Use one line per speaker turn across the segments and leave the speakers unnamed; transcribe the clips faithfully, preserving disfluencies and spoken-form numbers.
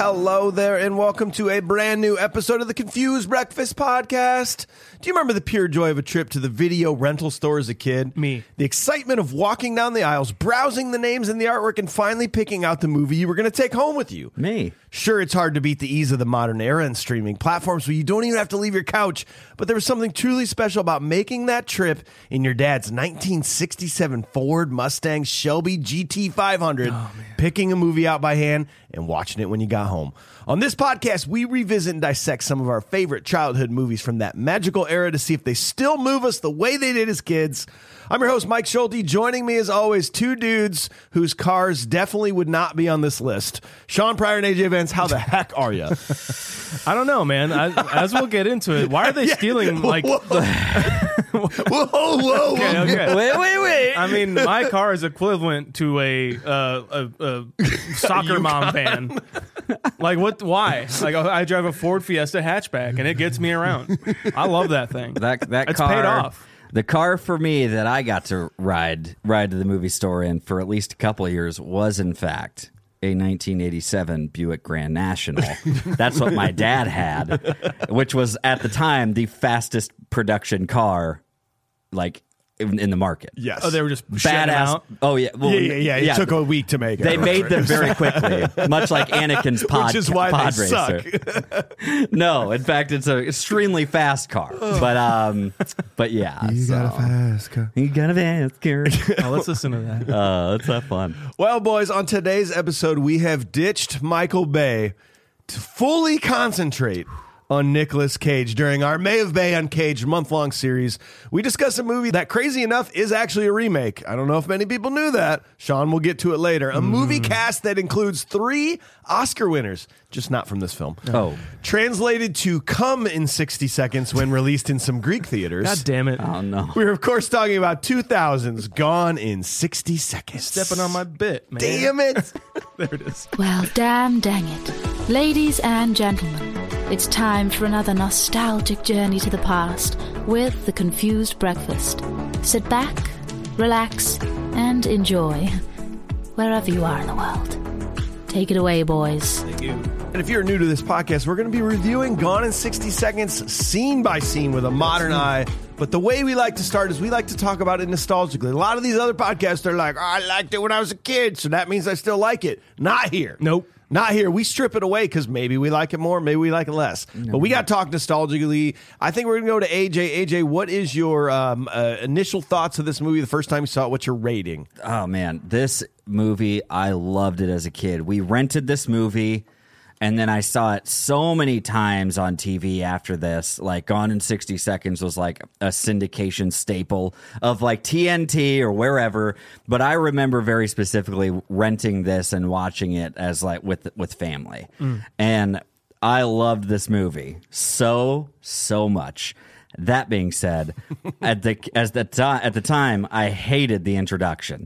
Hello there, and welcome to a brand new episode of the Confused Breakfast Podcast. Do you remember the pure joy of a trip to the video rental store as a kid?
Me.
The excitement of walking down the aisles, browsing the names and the artwork, and finally picking out the movie you were going to take home with you.
Me.
Sure, it's hard to beat the ease of the modern era and streaming platforms where you don't even have to leave your couch, but there was something truly special about making that trip in your dad's nineteen sixty-seven Ford Mustang Shelby G T five hundred, oh, picking a movie out by hand and watching it when you got home. On this podcast, we revisit and dissect some of our favorite childhood movies from that magical era to see if they still move us the way they did as kids. I'm your host, Mike Schulte. Joining me, as always, two dudes whose cars definitely would not be on this list. Sean Pryor and A J Vance, how the heck are you?
I don't know, man. I, as we'll get into it, why are they yeah. stealing, like...
Whoa, whoa, whoa, whoa.
Okay, okay.
Wait, wait, wait.
I mean, my car is equivalent to a, uh, a, a soccer mom van. Like, what? Why? Like, I drive a Ford Fiesta hatchback, and it gets me around. I love that thing.
That, that
it's
car...
paid off.
The car for me that I got to ride ride to the movie store in for at least a couple of years was, in fact, a nineteen eighty-seven Buick Grand National. That's what my dad had, which was, at the time, the fastest production car, like, in, in the market.
Yes.
Oh, they were just badass.
Out. Oh, yeah. Well,
yeah, yeah, yeah. It
yeah.
took a week to make it.
They made them very quickly, much like Anakin's pod,
Which is why
pod
they
racer.
suck.
No, in fact, it's an extremely fast car. But, um, but yeah.
You
so.
got a fast car.
You got a fast car.
Oh, let's listen to that.
Uh, let's have fun.
Well, boys, on today's episode, we have ditched Michael Bay to fully concentrate on Nicolas Cage. During our May of Bay Uncaged month-long series, we discuss a movie that, crazy enough, is actually a remake. I don't know if many people knew that. Sean will get to it later. A mm. movie cast that includes three Oscar winners, just not from this film.
Oh.
Translated to Come in sixty seconds when released in some Greek theaters.
God damn it.
Oh, no.
We're, of course, talking about two thousands Gone in sixty seconds.
Stepping on my bit, man.
Damn it.
There it is.
Well, damn dang it. Ladies and gentlemen, it's time for another nostalgic journey to the past with The Confused Breakfast. Sit back, relax, and enjoy wherever you are in the world. Take it away, boys.
Thank you.
And if you're new to this podcast, we're going to be reviewing Gone in sixty seconds, scene by scene, with a modern eye. But the way we like to start is we like to talk about it nostalgically. A lot of these other podcasts are like, oh, I liked it when I was a kid, so that means I still like it. Not here.
Nope.
Not here. We strip it away because maybe we like it more, maybe we like it less. No. But we got to talk nostalgically. I think we're going to go to A J. A J, what is your um, uh, initial thoughts of this movie the first time you saw it? What's your rating?
Oh, man. This movie, I loved it as a kid. We rented this movie, and then I saw it so many times on T V after this. Like, Gone in sixty seconds was like a syndication staple of like T N T or wherever. But I remember very specifically renting this and watching it as like with with family. Mm. And I loved this movie so, so much. That being said, at the as the time at the time, I hated the introduction.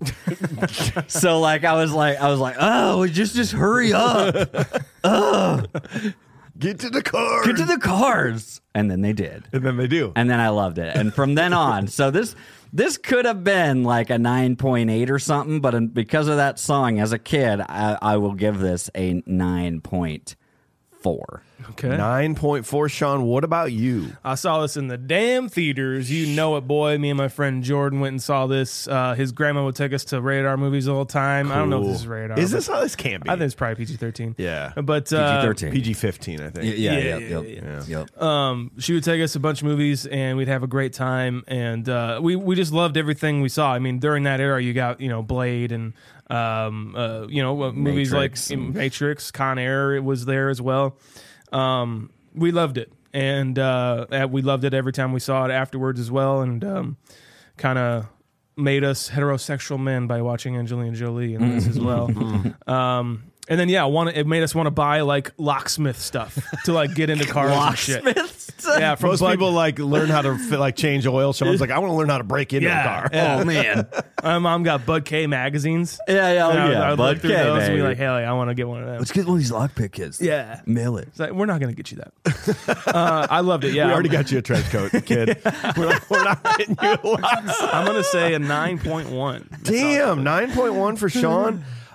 So like I was like I was like, oh, just just hurry up, oh,
get to the cars,
get to the cars, and then they did,
and then they do,
and then I loved it, and from then on, so this this could have been like a nine point eight or something, but because of that song, as a kid, I, I will give this a nine point four.
Okay. nine point four, Sean. What about you?
I saw this in the damn theaters. You know it, boy. Me and my friend Jordan went and saw this. Uh, his grandma would take us to rated R movies all the time.
Cool.
I don't know if this is rated R.
Is this how this can be?
I think it's probably P G thirteen.
Yeah.
But uh,
P G thirteen.
P G fifteen, I think.
Yeah, yeah,
yeah,
yep,
yeah,
yep,
yeah.
yeah. Yep.
Um, she would take us a bunch of movies, and we'd have a great time. And uh, we we just loved everything we saw. I mean, during that era, you got you know Blade and um, uh, you know uh, movies
Matrix
like
and-
Matrix, Con Air. It was there as well. Um, we loved it, and uh, we loved it every time we saw it afterwards as well, and um, kind of made us heterosexual men by watching Angelina Jolie in this as well. Um, and then yeah, want it made us want to buy like locksmith stuff to like get into cars and shit. Yeah, from
most
Bud-
people like learn how to fit, like change oil. Someone's like, I want to learn how to break into
Yeah,
a car.
yeah.
Oh man.
My mom got Bud K magazines.
Yeah, yeah, oh,
And I would-
yeah.
I would
Bud
look through
K,
those and be
baby.
like, hell yeah, I want to get one of them.
Let's get one of these lockpick kits.
Yeah.
Mail it.
It's like, we're not going to get you that. uh, I loved it. Yeah,
We already
I'm,
got you a trench coat, kid. we're, not, we're not getting you a lot.
I'm going to say a nine point one.
Damn, nine point one for Sean.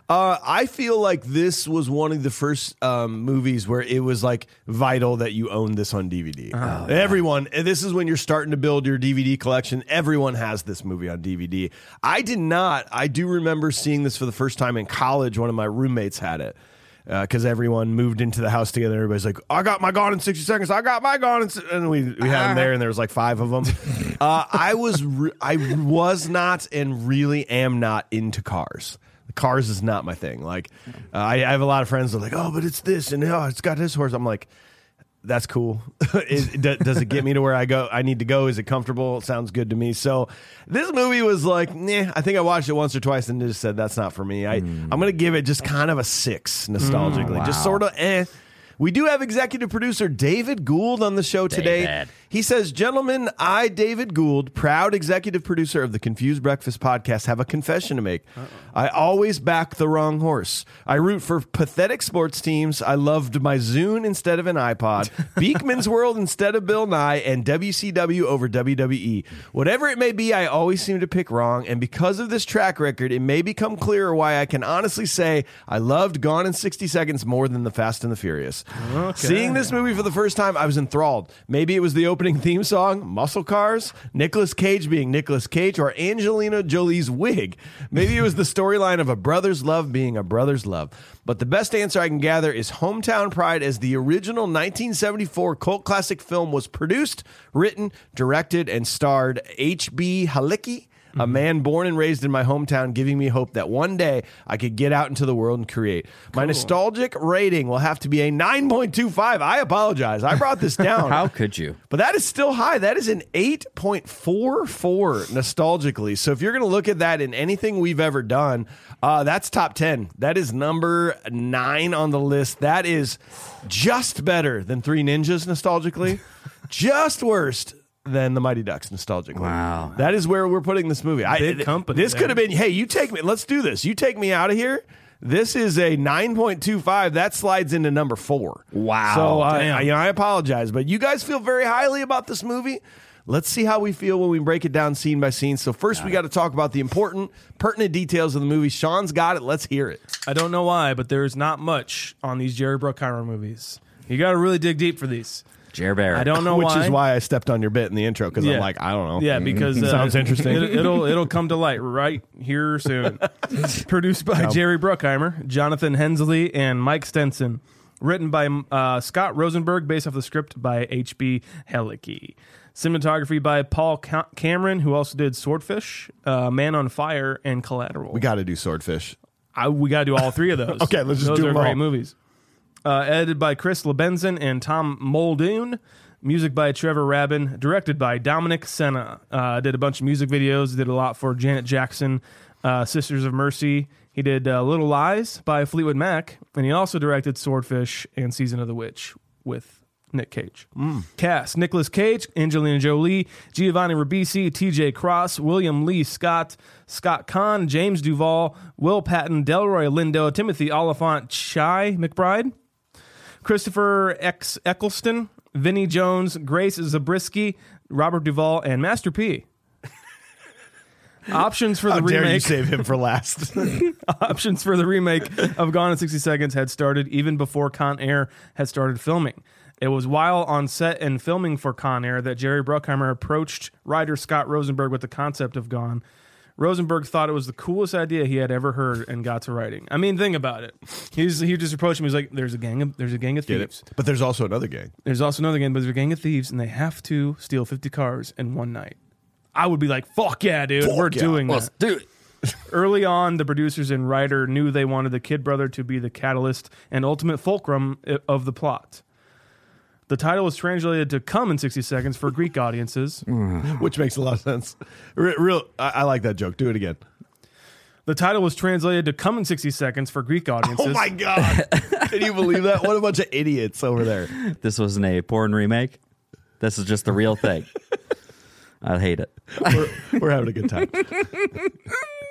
Uh, I feel like this was one of the first um, movies where it was like vital that you own this on D V D. Oh, everyone, and this is when you're starting to build your D V D collection. Everyone has this movie on D V D. I did not. I do remember seeing this for the first time in college. One of my roommates had it. Because uh, everyone moved into the house together. Everybody's like, I got my Gone in sixty seconds. I got my Gone in... Si-. And we, we had them there, and there was like five of them. uh, I was re- I was not and really am not into cars. Cars is not my thing. Like, uh, I, I have a lot of friends that are like, oh, but it's this, and oh, it's got this horse. I'm like, that's cool. Is, d- does it get me to where I go? I need to go. Is it comfortable? It sounds good to me. So this movie was like, nah, I think I watched it once or twice and just said, that's not for me. I, mm. I'm going to give it just kind of a six nostalgically. Mm, wow. Just sort of eh. We do have executive producer David Gould on the show today.
David.
He says, gentlemen, I, David Gould, proud executive producer of the Confused Breakfast podcast, have a confession to make. Uh-oh. I always back the wrong horse. I root for pathetic sports teams. I loved my Zune instead of an iPod, Beekman's World instead of Bill Nye, and W C W over W W E. Whatever it may be, I always seem to pick wrong, and because of this track record, it may become clearer why I can honestly say I loved Gone in sixty seconds more than The Fast and the Furious. Okay. Seeing this movie for the first time, I was enthralled. Maybe it was the opening theme song, Muscle Cars, Nicolas Cage being Nicolas Cage, or Angelina Jolie's wig. Maybe it was the storyline of a brother's love being a brother's love. But the best answer I can gather is Hometown Pride, as the original nineteen seventy-four cult classic film was produced, written, directed, and starred H B Halicki, a man born and raised in my hometown, giving me hope that one day I could get out into the world and create. My cool. nostalgic rating will have to be a nine point two five. I apologize. I brought this down.
How could you?
But that is still high. That is an eight point four four nostalgically. So if you're going to look at that in anything we've ever done, uh, that's top ten. That is number nine on the list. That is just better than Three Ninjas nostalgically. Just worst than the Mighty Ducks nostalgically.
Wow.
That is where we're putting this movie.
Big
I,
company.
This could have been, hey, you take me, let's do this. You take me out of here. This is a nine point two five. That slides into number four.
Wow.
So uh, I, you know, I apologize, but you guys feel very highly about this movie. Let's see how we feel when we break it down scene by scene. So first, got we got to talk about the important, pertinent details of the movie. Sean's got it. Let's hear it.
I don't know why, but there is not much on these Jerry Bruckheimer movies. You got to really dig deep for these.
Jerry Barrett.
I don't know
Which
why.
is why I stepped on your bit in the intro, because
Yeah.
I'm like, I don't know.
Yeah, because uh,
sounds interesting.
It, it'll it'll come to light right here soon. Produced by
No.
Jerry Bruckheimer, Jonathan Hensley, and Mike Stenson. Written by uh, Scott Rosenberg, based off the script by H B Halicki. Cinematography by Paul Ca- Cameron, who also did Swordfish, uh, Man on Fire, and Collateral.
We got to do Swordfish.
I, we got to do all three of those.
Okay, let's just
those
do
are
them all.
great movies. Uh, edited by Chris Lebenson and Tom Muldoon. Music by Trevor Rabin. Directed by Dominic Senna. Uh, did a bunch of music videos. Did a lot for Janet Jackson, uh, Sisters of Mercy. He did uh, Little Lies by Fleetwood Mac. And he also directed Swordfish and Season of the Witch with Nick Cage. Mm. Cast: Nicolas Cage, Angelina Jolie, Giovanni Ribisi, T J Cross, William Lee Scott, Scott Kahn, James Duvall, Will Patton, Delroy Lindo, Timothy Oliphant, Shai McBride, Christopher X. Eccleston, Vinnie Jones, Grace Zabriskie, Robert Duvall, and Master P. Options for the
How
remake.
dare you save him for last?
Options for the remake of Gone in sixty seconds had started even before Con Air had started filming. It was while on set and filming for Con Air that Jerry Bruckheimer approached writer Scott Rosenberg with the concept of Gone. Rosenberg thought it was the coolest idea he had ever heard and got to writing. I mean, think about it. He's he just approached him. He's like, "There's a gang of there's a gang of
Get
thieves.
it? But there's also another gang.
There's also another gang, but there's a gang of thieves, and they have to steal fifty cars in one night." I would be like, "Fuck yeah, dude,
Fuck
we're
yeah.
doing
Let's
that."
do it.
Early on, the producers and writer knew they wanted the kid brother to be the catalyst and ultimate fulcrum of the plot. The title was translated to "Come in sixty seconds" for Greek audiences.
Which makes a lot of sense. Re- Real, I, I like that joke. Do it again.
The title was translated to "Come in sixty seconds" for Greek audiences.
Oh my God. Can you believe that? What a bunch of idiots over there.
This wasn't a porn remake. This is just the real thing. I hate it.
We're, we're having a good time.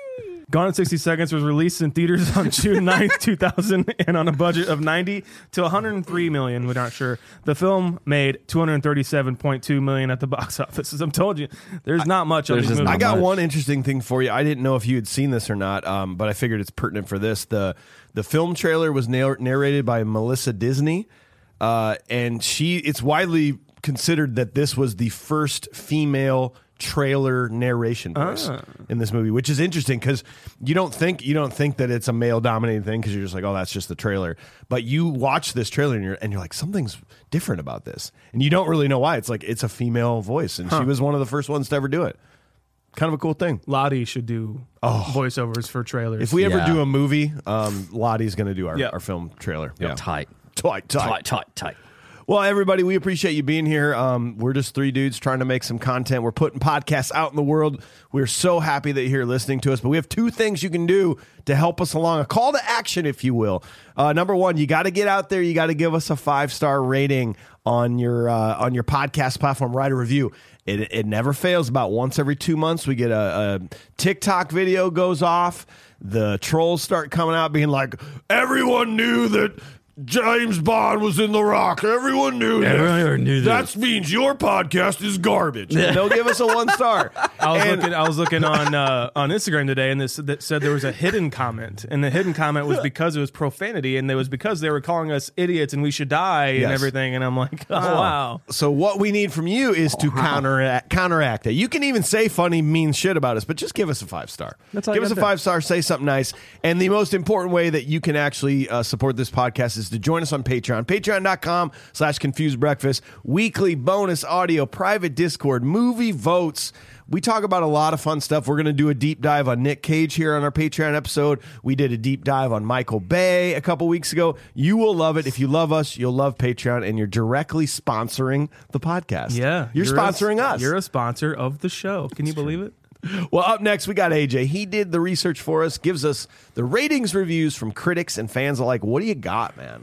Gone in sixty Seconds was released in theaters on June ninth, two thousand, and on a budget of ninety to one hundred three million. We're not sure. The film made two hundred thirty-seven point two million at the box office. As I'm told you, there's not much of
There's
these
just
movies.
I got
much.
one interesting thing for you. I didn't know if you had seen this or not, um, but I figured it's pertinent for this. The the film trailer was narr- narrated by Melissa Disney, uh, and she. It's widely considered that this was the first female trailer narration voice
Ah.
in this movie, which is interesting because you don't think you don't think that it's a male dominated thing because you're just like, oh, that's just the trailer. But you watch this trailer and you're and you're like, something's different about this, and you don't really know why. It's like it's a female voice, and she was one of the first ones to ever do it. Kind of a cool thing.
Lottie should do voiceovers for trailers.
If we ever
Yeah.
do a movie, um, Lottie's going to do our,
Yeah.
our film trailer. Yeah.
Tight.
Tight, tight.
Tight, tight, tight.
Well, everybody, we appreciate you being here. Um, we're just three dudes trying to make some content. We're putting podcasts out in the world. We're so happy that you're here listening to us. But we have two things you can do to help us along. A call to action, if you will. Uh, number one, you got to get out there. You got to give us a five-star rating on your uh, on your podcast platform. Write a review. It, it never fails. About once every two months, we get a, a TikTok video goes off. The trolls start coming out being like, everyone knew that James Bond was in The Rock. Everyone knew that.
Everyone knew that.
That means your podcast is garbage. And they'll give us a one star.
I was
And-
looking. I was looking on uh, on Instagram today, and this that said there was a hidden comment, and the hidden comment was because it was profanity, and it was because they were calling us idiots and we should die
Yes.
and everything. And I'm like, oh wow.
So what we need from you is to counteract, counteract that. You can even say funny, mean shit about us, but just give us a five star.
That's all
Give
you
us a
gotta do.
five star. Say something nice. And the most important way that you can actually uh, support this podcast is to join us on Patreon. Patreon.com slash Confused Breakfast. Weekly bonus audio, private Discord, movie votes. We talk about a lot of fun stuff. We're going to do a deep dive on Nick Cage here on our Patreon episode. We did a deep dive on Michael Bay a couple weeks ago. You will love it. If you love us, you'll love Patreon, and you're directly sponsoring the podcast.
Yeah,
You're,
a-
sponsoring us.
You're a sponsor of the show. Can you believe it?
Well, up next, we got A J. He did the research for us, gives us the ratings reviews from critics and fans alike. What do you got, man?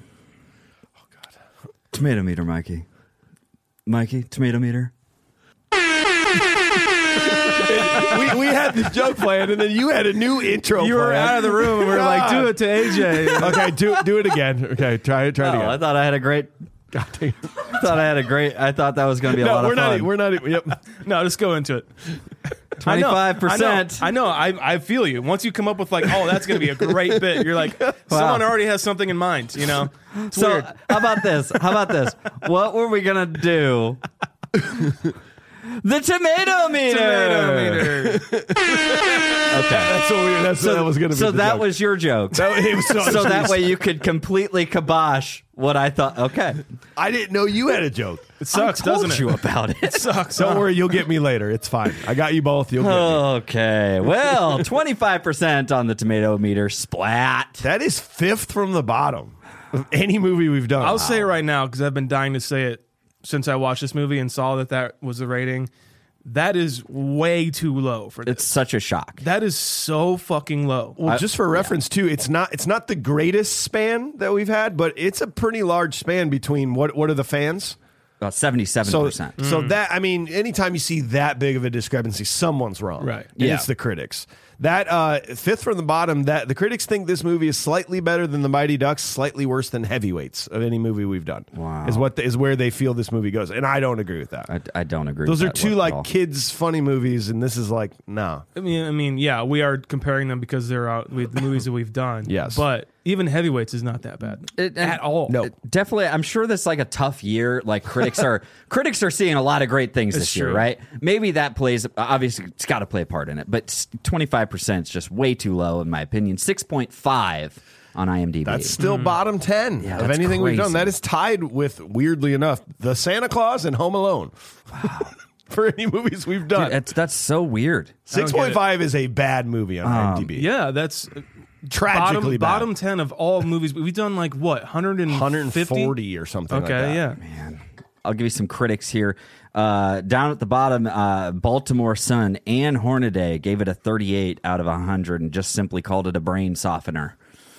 Tomato meter, Mikey. Mikey, tomato meter.
we, we had the joke planned, and then you had a new intro
You were
planned.
out of the room, and we were like, do it to A J.
Okay, do, do it again. Okay, try it, try it
Oh,
again.
I thought I had a great.
God dang it.
I thought I had a great. I thought that was going to be a
No,
lot
we're
of
not.
fun.
We're not. Yep.
No, just go into it.
Twenty-five percent.
I know. I, know. I I feel you. Once you come up with like, oh, that's going to be a great bit, you're like, someone already has something in mind. You know. It's
So
weird.
how about this? How about this? What were we gonna do? The tomato meter.
Tomato meter.
Okay.
That's what we. That's
So
that was going to be.
So
the
that
joke.
was your joke.
That, it was so,
So that way you could completely kibosh what I thought. Okay.
I didn't know you had a joke.
It sucks,
I told
doesn't it?
you about it.
Sucks.
Don't
huh?
worry, you'll get me later. It's fine. I got you both. You'll get me.
Okay. Well, twenty-five percent on the tomato meter. Splat.
That is fifth from the bottom of any movie we've done.
I'll say it right now because I've been dying to say it since I watched this movie and saw that that was the rating. That is way too low for this.
It's such a shock.
That is so fucking low.
Well, just for reference too, it's not it's not the greatest span that we've had, but it's a pretty large span between what what are the fans?
About seventy-seven
So
percent.
so that I mean, anytime you see that big of a discrepancy, someone's wrong,
Right.
And
Yeah.
it's the critics. That uh, fifth from the bottom. That the critics think this movie is slightly better than The Mighty Ducks, slightly worse than Heavyweights of any movie we've done.
Wow.
is what the, is where they feel this movie goes, and I don't agree with that.
I, I don't agree.
Those
with
are
that
two
at
like
all.
kids funny movies, and this is like no.
I mean, I mean, yeah, we are comparing them because they're out with the movies that we've done.
Yes.
but even Heavyweights is not that bad
It-
at all.
No.
Definitely, I'm sure that's like a tough year. Like critics are critics are seeing a lot of great things this year,
true.
right? Maybe that plays. Obviously, it's got to play a part in it. But twenty-five percent is just way too low, in my opinion. Six point five on IMDb.
That's still bottom ten
Yeah,
of
that's
anything we've done.
crazy.
That is tied with, weirdly enough, The Santa Claus and Home Alone. For any movies we've done.
Dude, that's that's so weird.
six point five is a bad movie on IMDb.
Yeah, that's
Tragically
bottom,
bad.
bottom ten of all movies. We've done like what, one hundred fifty?
one hundred forty or something like
Okay,
that.
yeah.
Man, I'll give you some critics here. Uh, down at the bottom, uh, Baltimore Sun, Anne Hornaday gave it a thirty-eight out of one hundred and just simply called it a brain softener.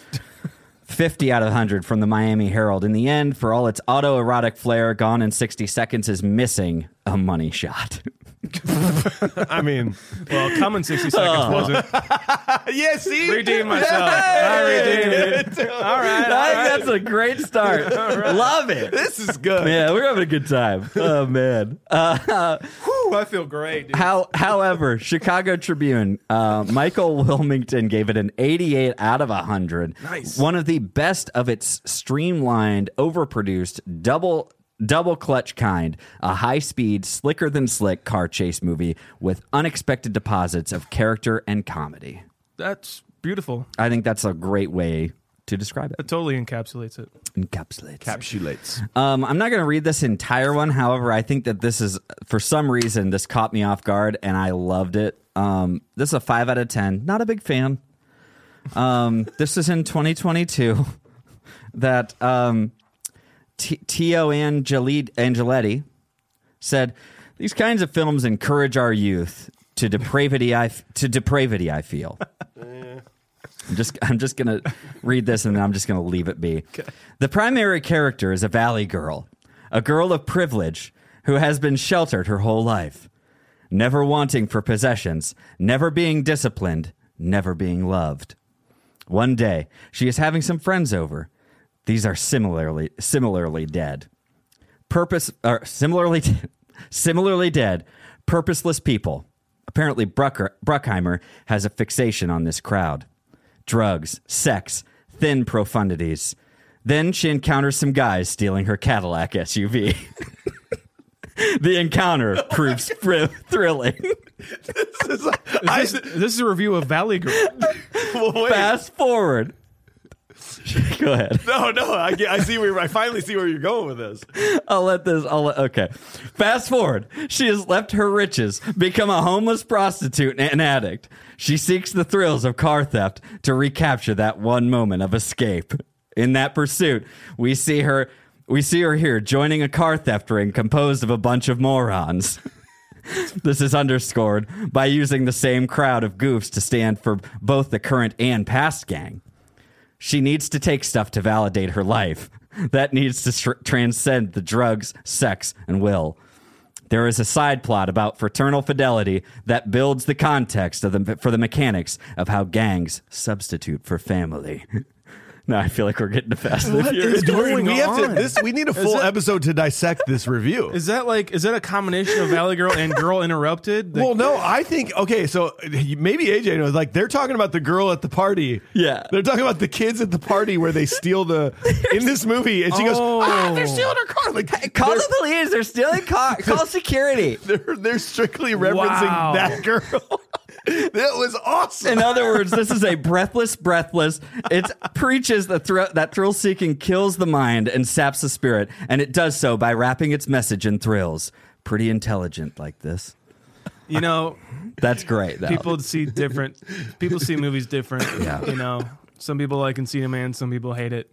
fifty out of one hundred from the Miami Herald. In the end, for all its autoerotic flair, Gone in sixty Seconds is missing a money shot.
I mean,
Well, coming sixty seconds wasn't.
yeah, see?
Redeem myself. I redeemed it. All right. All
I think
right.
that's a great start. Love it.
This is good.
Yeah, we're having a good time. Oh man. Uh,
Whew, I feel great, dude.
how, however, Chicago Tribune, uh, Michael Wilmington gave it an eighty-eight out of one hundred.
Nice.
One of the best of its streamlined, overproduced, double double clutch kind, a high-speed, slicker-than-slick car chase movie with unexpected deposits of character and comedy.
That's beautiful.
I think that's a great way to describe it.
It totally encapsulates it.
Encapsulates.
Capsulates.
Um, I'm not going to read this entire one. However, I think that this is, for some reason, this caught me off guard, and I loved it. Um, this is a five out of ten. Not a big fan. Um, this is in twenty twenty-two. That um, T- Tio Angeli- Angeletti said, "These kinds of films encourage our youth to depravity. I f- to depravity. I feel." I'm just I'm just gonna read this and then I'm just gonna leave it be. Okay. The primary character is a valley girl, a girl of privilege who has been sheltered her whole life, never wanting for possessions, never being disciplined, never being loved. One day, she is having some friends over. These are similarly similarly dead. Purpose or similarly similarly dead, purposeless people. Apparently, Brucker, Bruckheimer has a fixation on this crowd. Drugs, sex, thin profundities. Then she encounters some guys stealing her Cadillac S U V. The encounter proves thr- thrilling.
This is, a,
Is
I,
this, this is a review of Valley Girl.
well, wait.
Fast forward. Go ahead.
No, no, I, get- I see where I finally see where you're going with this.
I'll let this. I'll let, okay. Fast forward. She has left her riches, become a homeless prostitute and an addict. She seeks the thrills of car theft to recapture that one moment of escape. In that pursuit, we see her. We see her here joining a car theft ring composed of a bunch of morons. This is underscored by using the same crowd of goofs to stand for both the current and past gang. She needs to take stuff to validate her life. That needs to tr- transcend the drugs, sex, and will. There is a side plot about fraternal fidelity that builds the context of the, for the mechanics of how gangs substitute for family. No, I feel like we're getting to Fast and the
What
Furious.
is going we have to,
on?
this, we need a full
that-
episode to dissect this review.
Is that like, is that a combination of Valley Girl and Girl Interrupted? Like,
Well, no, I think, okay, so maybe A J knows, like, they're talking about the girl at the party.
Yeah.
They're talking about the kids at the party where they steal the, in this movie, and she goes,
Oh.
ah, they're stealing her car. Like,
Call
they're,
the police. They're stealing car. Call security.
they're, they're strictly referencing
Wow.
that girl. That was awesome.
In other words, this is a breathless, breathless. It preaches the thrill that thrill-seeking kills the mind and saps the spirit, and it does so by wrapping its message in thrills. Pretty intelligent like this.
you know,
That's great, though.
people see different, people see movies different.
Yeah.
You know, some people like Encino Man, some people hate it.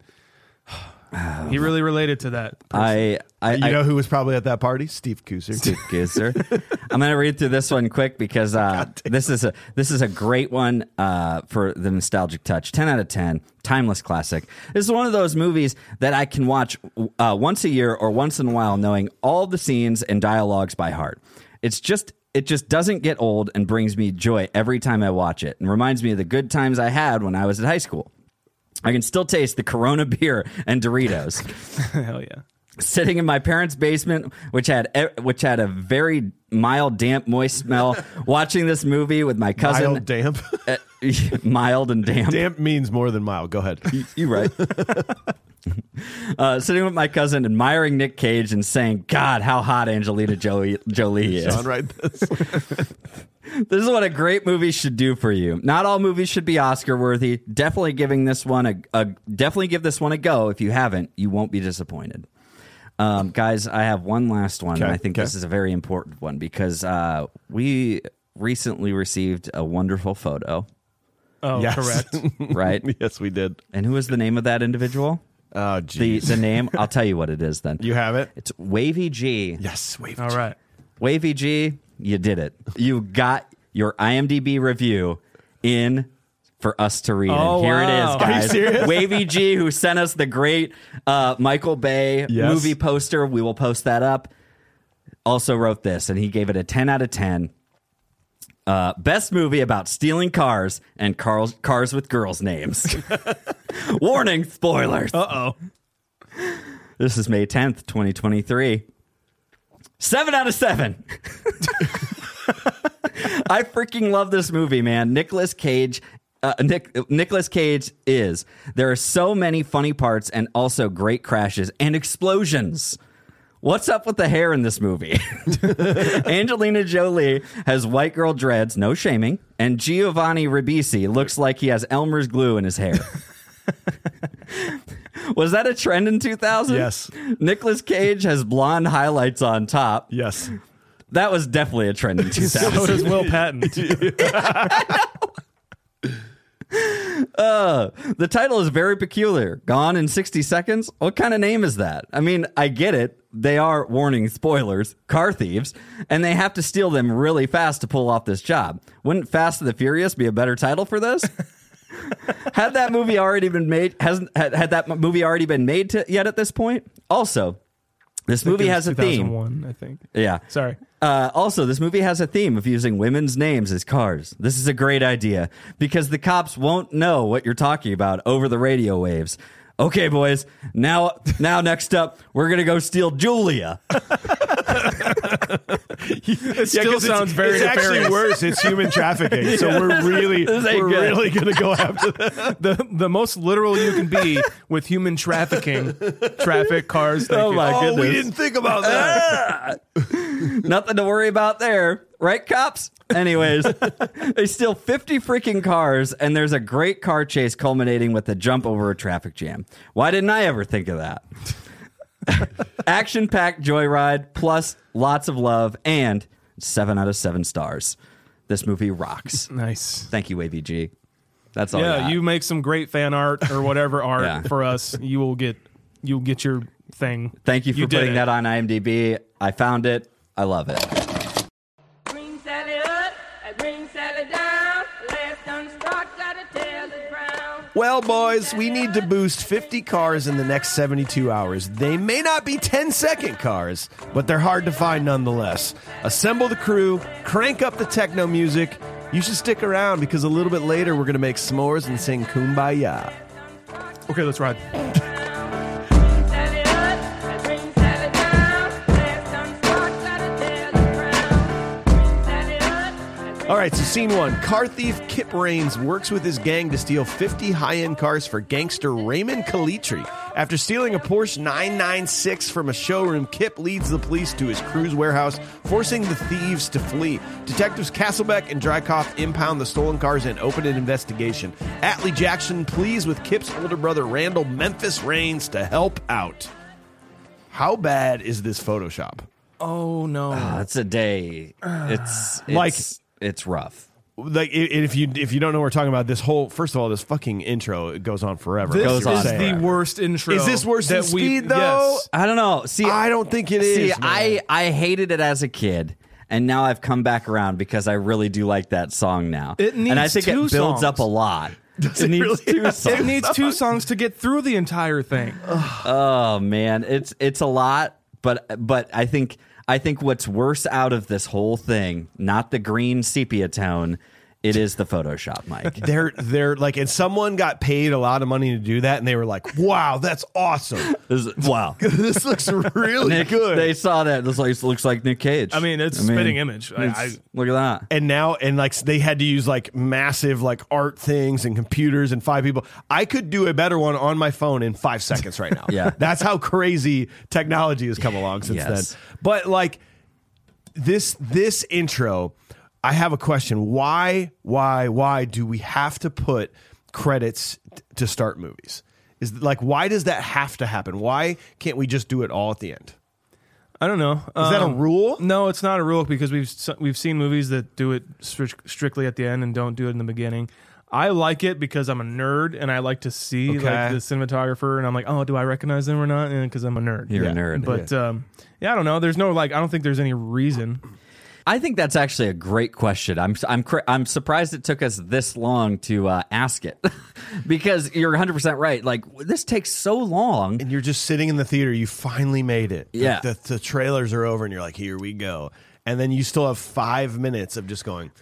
He really related to that.
I, I,
you
I
know who was probably at that party? Steve Kuser.
Steve Kisser. I'm going to read through this one quick because uh, this is a this is a great one uh, for the nostalgic touch. ten out of ten, timeless classic. This is one of those movies that I can watch uh, once a year or once in a while, knowing all the scenes and dialogues by heart. It's just it just doesn't get old and brings me joy every time I watch it, and reminds me of the good times I had when I was at high school. I can still taste the Corona beer and Doritos.
Hell yeah.
Sitting in my parents' basement, which had which had a very mild, damp, moist smell, watching this movie with my cousin.
Mild damp.
Uh, mild and damp.
Damp means more than mild. Go ahead.
You right. uh, sitting with my cousin, admiring Nick Cage and saying, "God, how hot Angelina Jolie, Jolie is."
Sean, right this.
This is what a great movie should do for you. Not all movies should be Oscar worthy. Definitely giving this one a, a definitely give this one a go. If you haven't, you won't be disappointed. Um, guys, I have one last one,
Okay,
and I think
okay.
this is a very important one because uh, we recently received a wonderful photo,
Oh,
Yes.
correct.
right?
Yes, we did.
And who is the name of that individual?
Oh,
The
geez.
the name, I'll tell you what it is then.
You have it?
It's Wavy G.
Yes, wait.
All right.
Wavy G, you did it. You got your IMDb review in for us to read.
Oh,
and here
wow.
it is,
Are you
guys.
serious?
Wavy G, who sent us the great uh, Michael Bay
Yes.
movie poster. We will post that up. also wrote this, and he gave it a ten out of ten. Uh, best movie about stealing cars and cars, cars with girls' names. Warning, spoilers.
Uh-oh.
This is May tenth, twenty twenty-three. Seven out of seven. I freaking love this movie, man. Nicolas Cage. Uh, Nick, Nicolas Cage is. There are so many funny parts and also great crashes and explosions. What's up with the hair in this movie? Angelina Jolie has white girl dreads, no shaming, and Giovanni Ribisi looks like he has Elmer's glue in his hair. Was that a trend in two thousand?
Yes.
Nicolas Cage has blonde highlights on top.
Yes.
That was definitely a trend in two thousand.
So does Will Patton.
Uh, the title is very peculiar. Gone in sixty seconds? What kind of name is that? I mean, I get it. They are, warning, spoilers, car thieves, and they have to steal them really fast to pull off this job. Wouldn't Fast and the Furious be a better title for this? Had that movie already been made? Hasn't had, had that movie already been made to, yet at this point? Also, this movie has a theme.
two thousand one, I think.
Yeah.
Sorry.
Uh, also, this movie has a theme of using women's names as cars. This is a great idea because the cops won't know what you're talking about over the radio waves. Okay, boys. Now, now, next up, we're gonna go steal Julia.
It still
Yeah,
sounds
it's,
very
It's actually
nefarious.
worse. It's human trafficking. So we're really,
This ain't
we're
good.
really gonna go after that.
the the most literal you can be with human trafficking, traffic cars. Thank
Oh
you.
my
Oh,
goodness.
we didn't think about that.
Nothing to worry about there, right, cops? Anyways, they steal fifty freaking cars, and there's a great car chase culminating with a jump over a traffic jam. Why didn't I ever think of that? Action-packed joyride, plus lots of love, and seven out of seven stars. This movie rocks.
Nice.
Thank you, A V G. That's all. I
Yeah,
got.
you make some great fan art or whatever art
Yeah.
for us. You will get you'll get your thing.
Thank you for
You did
putting
it.
that on IMDb. I found it. I love it.
Green salad up, a green salad down. Left unstuck, gotta tell the ground.
Well, boys, we need to boost fifty cars in the next seventy-two hours. They may not be ten-second cars, but they're hard to find nonetheless. Assemble the crew, crank up the techno music. You should stick around because a little bit later we're going to make s'mores and sing Kumbaya.
Okay, let's ride.
Green salad up, a green salad down. Left unstuck, gotta tell the ground. Green salad up, a
All right, so scene one. Car thief Kip Raines works with his gang to steal fifty high-end cars for gangster Raymond Calitri. After stealing a Porsche nine ninety-six from a showroom, Kip leads the police to his crew's warehouse, forcing the thieves to flee. Detectives Castlebeck and Drykoff impound the stolen cars and open an investigation. Atlee Jackson pleads with Kip's older brother Randall Memphis Raines to help out. How bad is this Photoshop?
Oh no.
Oh, it's a day. It's, it's
Like-
it's rough.
Like, i- if you if you don't know what we're talking about, this whole first of all, this fucking intro it goes on forever.
This
goes on
is
Saying.
the worst intro.
Is this worse
that
than
we-
Speed, though?
Yes.
I don't know. See,
I don't think it is.
See,
man.
I I hated it as a kid, and now I've come back around because I really do like that song now.
It
and I
needs
think
two
it builds
songs.
up a lot.
Does
it
it
needs
really?
two
It
songs.
It needs two songs to get through the entire thing.
Oh man, it's it's a lot, but but I think I think what's worse out of this whole thing, not the green sepia tone, it is the Photoshop, Mike.
they're they're like, and someone got paid a lot of money to do that, and they were like, "Wow, that's awesome!
This is- wow.
This looks really
Nick,
good."
They saw that. This like, looks like Nick Cage.
I mean, it's a spitting image. I-
it's-
I-
look at that.
and now, and like they had to use like massive like art things and computers and five people. I could do a better one on my phone in five seconds right now.
Yeah.
that's how crazy technology has come along since
Yes.
then. But like this this intro, I have a question. Why, why, why do we have to put credits t- to start movies? Is like, why does that have to happen? Why can't we just do it all at the end?
I don't know.
Is that a rule?
No, it's not a rule because we've s- we've seen movies that do it stri- strictly at the end and don't do it in the beginning. I like it because I'm a nerd and I like to see
Okay.
like the cinematographer and I'm like, oh, do I recognize them or not? Because I'm a nerd.
You're
Yeah.
a nerd.
But um, yeah, I don't know. There's no like, I don't think there's any reason.
I think that's actually a great question. I'm I'm cr- I'm surprised it took us this long to uh, ask it, because you're one hundred percent right. Like, this takes so long.
And you're just sitting in the theater. You finally made it.
Yeah.
The, the, the trailers are over, and you're like, here we go. And then you still have five minutes of just going,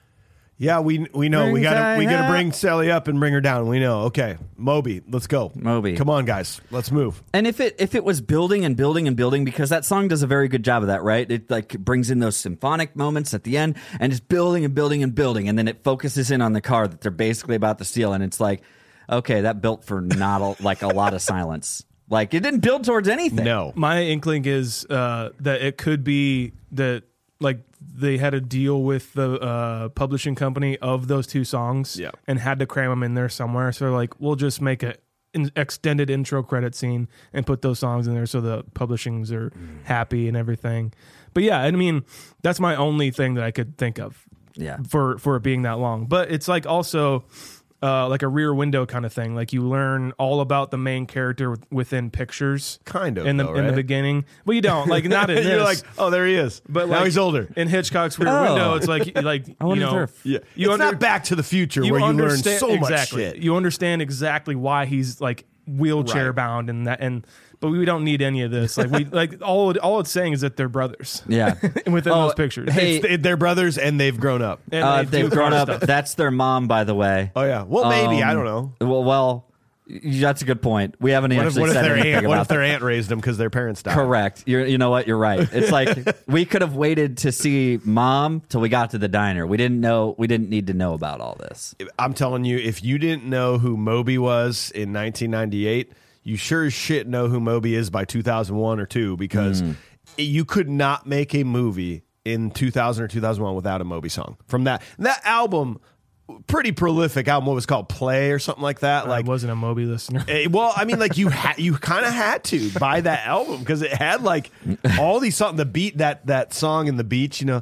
yeah, we we know.
Bring
we gotta we
Sally
gotta
up.
bring Sally up and bring her down. We know. Okay, Moby, let's go.
Moby.
Come on, guys. Let's move.
And if it if it was building and building and building, because that song does a very good job of that, right? It like brings in those symphonic moments at the end, and it's building and building and building, and then it focuses in on the car that they're basically about to steal, and it's like, okay, that built for not a, like a lot of silence. Like, it didn't build towards anything.
No.
My inkling is uh, that it could be that like they had a deal with the uh, publishing company of those two songs,
Yeah.
and had to cram them in there somewhere. So like, we'll just make a an extended intro credit scene and put those songs in there so the publishings are happy and everything. But yeah, I mean, that's my only thing that I could think of
Yeah.
for for it being that long. But it's like also uh, like a Rear Window kind of thing. Like, you learn all about the main character with- within pictures,
Kind of,
in the
though,
in the
right?
beginning. Well, you don't like not in this.
You're like, oh, there he is.
but
now
like,
he's older.
in Hitchcock's Rear
Oh.
Window. It's like like
I
you
wonder if
know
they're-
Yeah,
you
it's
under-
not Back to the Future where you learn
understand-
so much
exactly.
shit.
You understand exactly why he's like wheelchair
Right.
bound and that and. But we don't need any of this. Like we like all. All it's saying is that they're brothers.
Yeah.
within
Oh,
those pictures.
hey,
It's- they're brothers and they've grown up.
And
Uh,
they do
they've grown
car
up.
stuff.
That's their mom, by the way.
Oh yeah. Well, maybe I
Um,
don't know.
Well, well, y- that's a good point. We haven't
What if,
actually
what if
said
their
anything
aunt? What
about
if their aunt raised them because their parents died?
Correct. You're, you know what? You're right. It's like we could have waited to see mom till we got to the diner. We didn't know. We didn't need to know about all this.
I'm telling you, if you didn't know who Moby was in nineteen ninety-eight, you sure as shit know who Moby is by two thousand one or two, because you could not make a movie in two thousand or two thousand one without a Moby song. From that that album, pretty prolific album. What was it called, Play or something like that?
I
Like,
wasn't a Moby listener.
eh, well, I mean, like you had you kind of had to buy that album because it had like all these songs. The beat that that song in the beach, you know.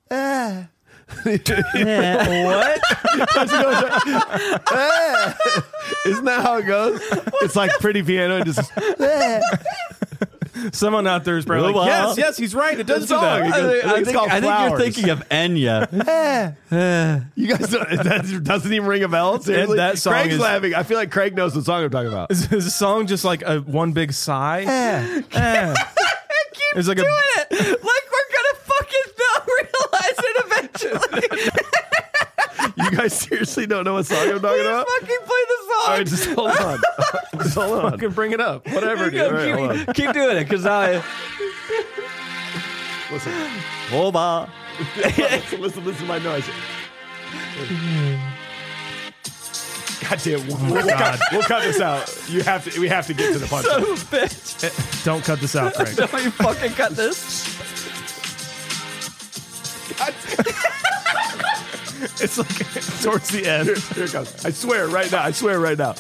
Ah. What? Ah. Isn't that how it goes? It's like pretty piano and just
Someone out there is probably like,
Well,
yes, yes, he's right. It does do
song.
that.
It goes-
I,
it's
think,
called
I think you're
Flowers.
thinking of Enya.
You guys don't, that doesn't even ring a bell. Seriously?
that song
Craig's
is-
laughing. I feel like Craig knows what song I'm talking about.
Is, is the song just like a one big sigh? Eh. It's like a,
it like we're gonna fucking not realize it eventually.
You guys seriously don't know what song I'm talking about?
Fucking play the song.
All right, just hold on. Just hold on.
fucking bring it up. Whatever, dude.
Go,
All right, hold on.
keep, keep doing it, because I.
Listen,
Oba.
listen, listen, listen to my noise. God damn, we'll, we'll, cut, we'll cut this out. You have to. We have to get to the punch.
Son of a bitch.
Don't cut this out, Craig.
Don't you fucking cut this.
It's like towards the end. Here, here it comes. I swear right now. I swear right now.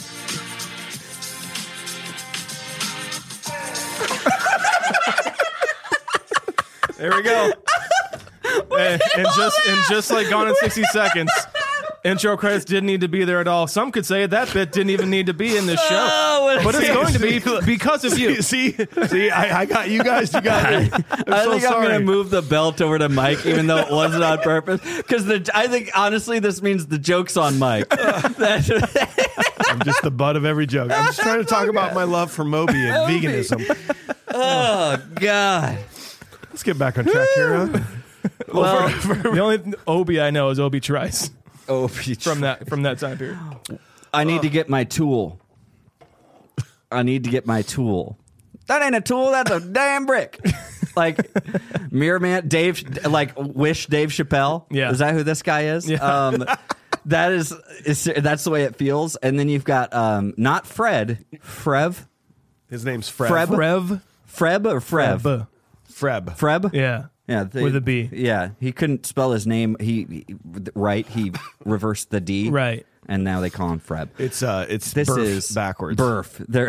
There we go. and, and just and just like Gone in sixty seconds, intro credits didn't need to be there at all. Some could say that bit didn't even need to be in this show,
Oh,
but it's
see,
going to
see,
be because of you.
See, see, see I, I got you guys. You got me. I'm
I
so
think
sorry.
I'm gonna move the belt over to Mike, even though it wasn't on purpose. Because the I think honestly, this means the joke's on Mike. That-
I'm just the butt of every joke. I'm just trying to talk about my love for Moby and veganism.
oh God.
Let's get back on track here. Huh?
Well,
The only Obi I know is Obi Trice
oh,
from that from that time period.
I need to get my tool. I need to get my tool. That ain't a tool. That's a damn brick. Like Mirror Man, Dave, like Wish Dave Chappelle.
Yeah.
Is that who this guy is?
Yeah.
Um, that is, is, that's the way it feels. And then you've got um, not Fred, Frev,
His name's Freb.
Freb.
Rev.
Freb or Frev,
Freb.
Freb.
Freb.
Yeah.
Yeah, they-
With a B.
Yeah, he couldn't spell his name. He, he right. He reversed the D.
Right.
And now they call him Freb.
It's uh, it's
This
Burf
is
backwards.
Burf. They're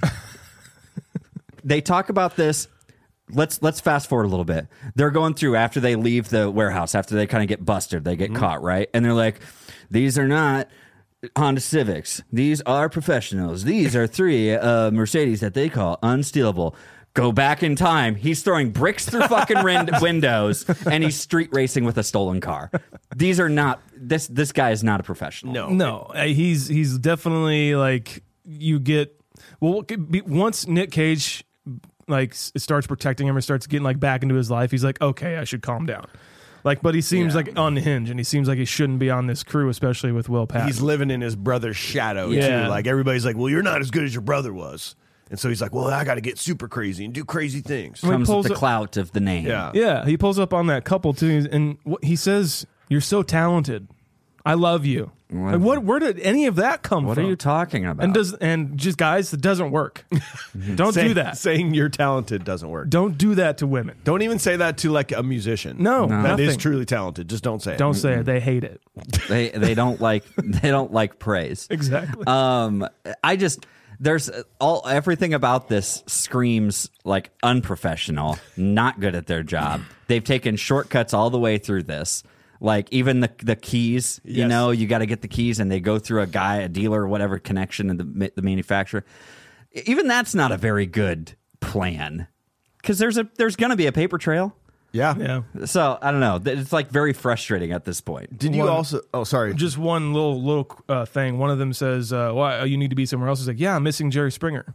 they talk about this. Let's let's fast forward a little bit. They're going through after they leave the warehouse, after they kind of get busted, they get caught, right? And they're like, these are not Honda Civics. These are professionals. These are three uh, Mercedes that they call unstealable. Go back in time. He's throwing bricks through fucking rin- windows, and he's street racing with a stolen car. These are not. This this guy is not a professional.
No.
No, uh, he's he's definitely like you get. Well, what could be- once Nick Cage like s- starts protecting him or starts getting like back into his life, he's like, okay, I should calm down. Like, but he seems
Yeah.
like unhinged, and he seems like he shouldn't be on this crew, especially with Will Patton.
He's living in his brother's shadow
Yeah.
too. Like everybody's like, well, you're not as good as your brother was, and so he's like, well, I got to get super crazy and do crazy things.
Well, he
Comes with
pulls
the
up-
clout of the name.
Yeah.
Yeah, he pulls up on that couple too, and what he says, "You're so talented. I love you."
What-
Like, what? Where did any of that come
What
from?
are you talking about?
And does and just guys, it doesn't work. Don't
Saying-
do that.
Saying you're talented doesn't work.
Don't do that to women.
Don't even say that to like a musician.
No,
No.
that is
nothing.
truly talented. Just don't say it.
Don't say it. They hate it.
they they don't like they don't like praise.
Exactly.
Um, I just there's all everything about this screams like unprofessional, not good at their job. They've taken shortcuts all the way through this. Like even the the keys, you
Yes.
know, you got to get the keys, and they go through a guy, a dealer, whatever connection, and the ma- the manufacturer. Even that's not a very good plan, because there's a there's going to be a paper trail.
Yeah.
yeah.
So I don't know. It's like very frustrating at this point.
Did you
One-
also? Oh, sorry.
Just one little little uh, thing. One of them says, uh, "Why you need to be somewhere else?" He's like, "Yeah, I'm missing Jerry Springer."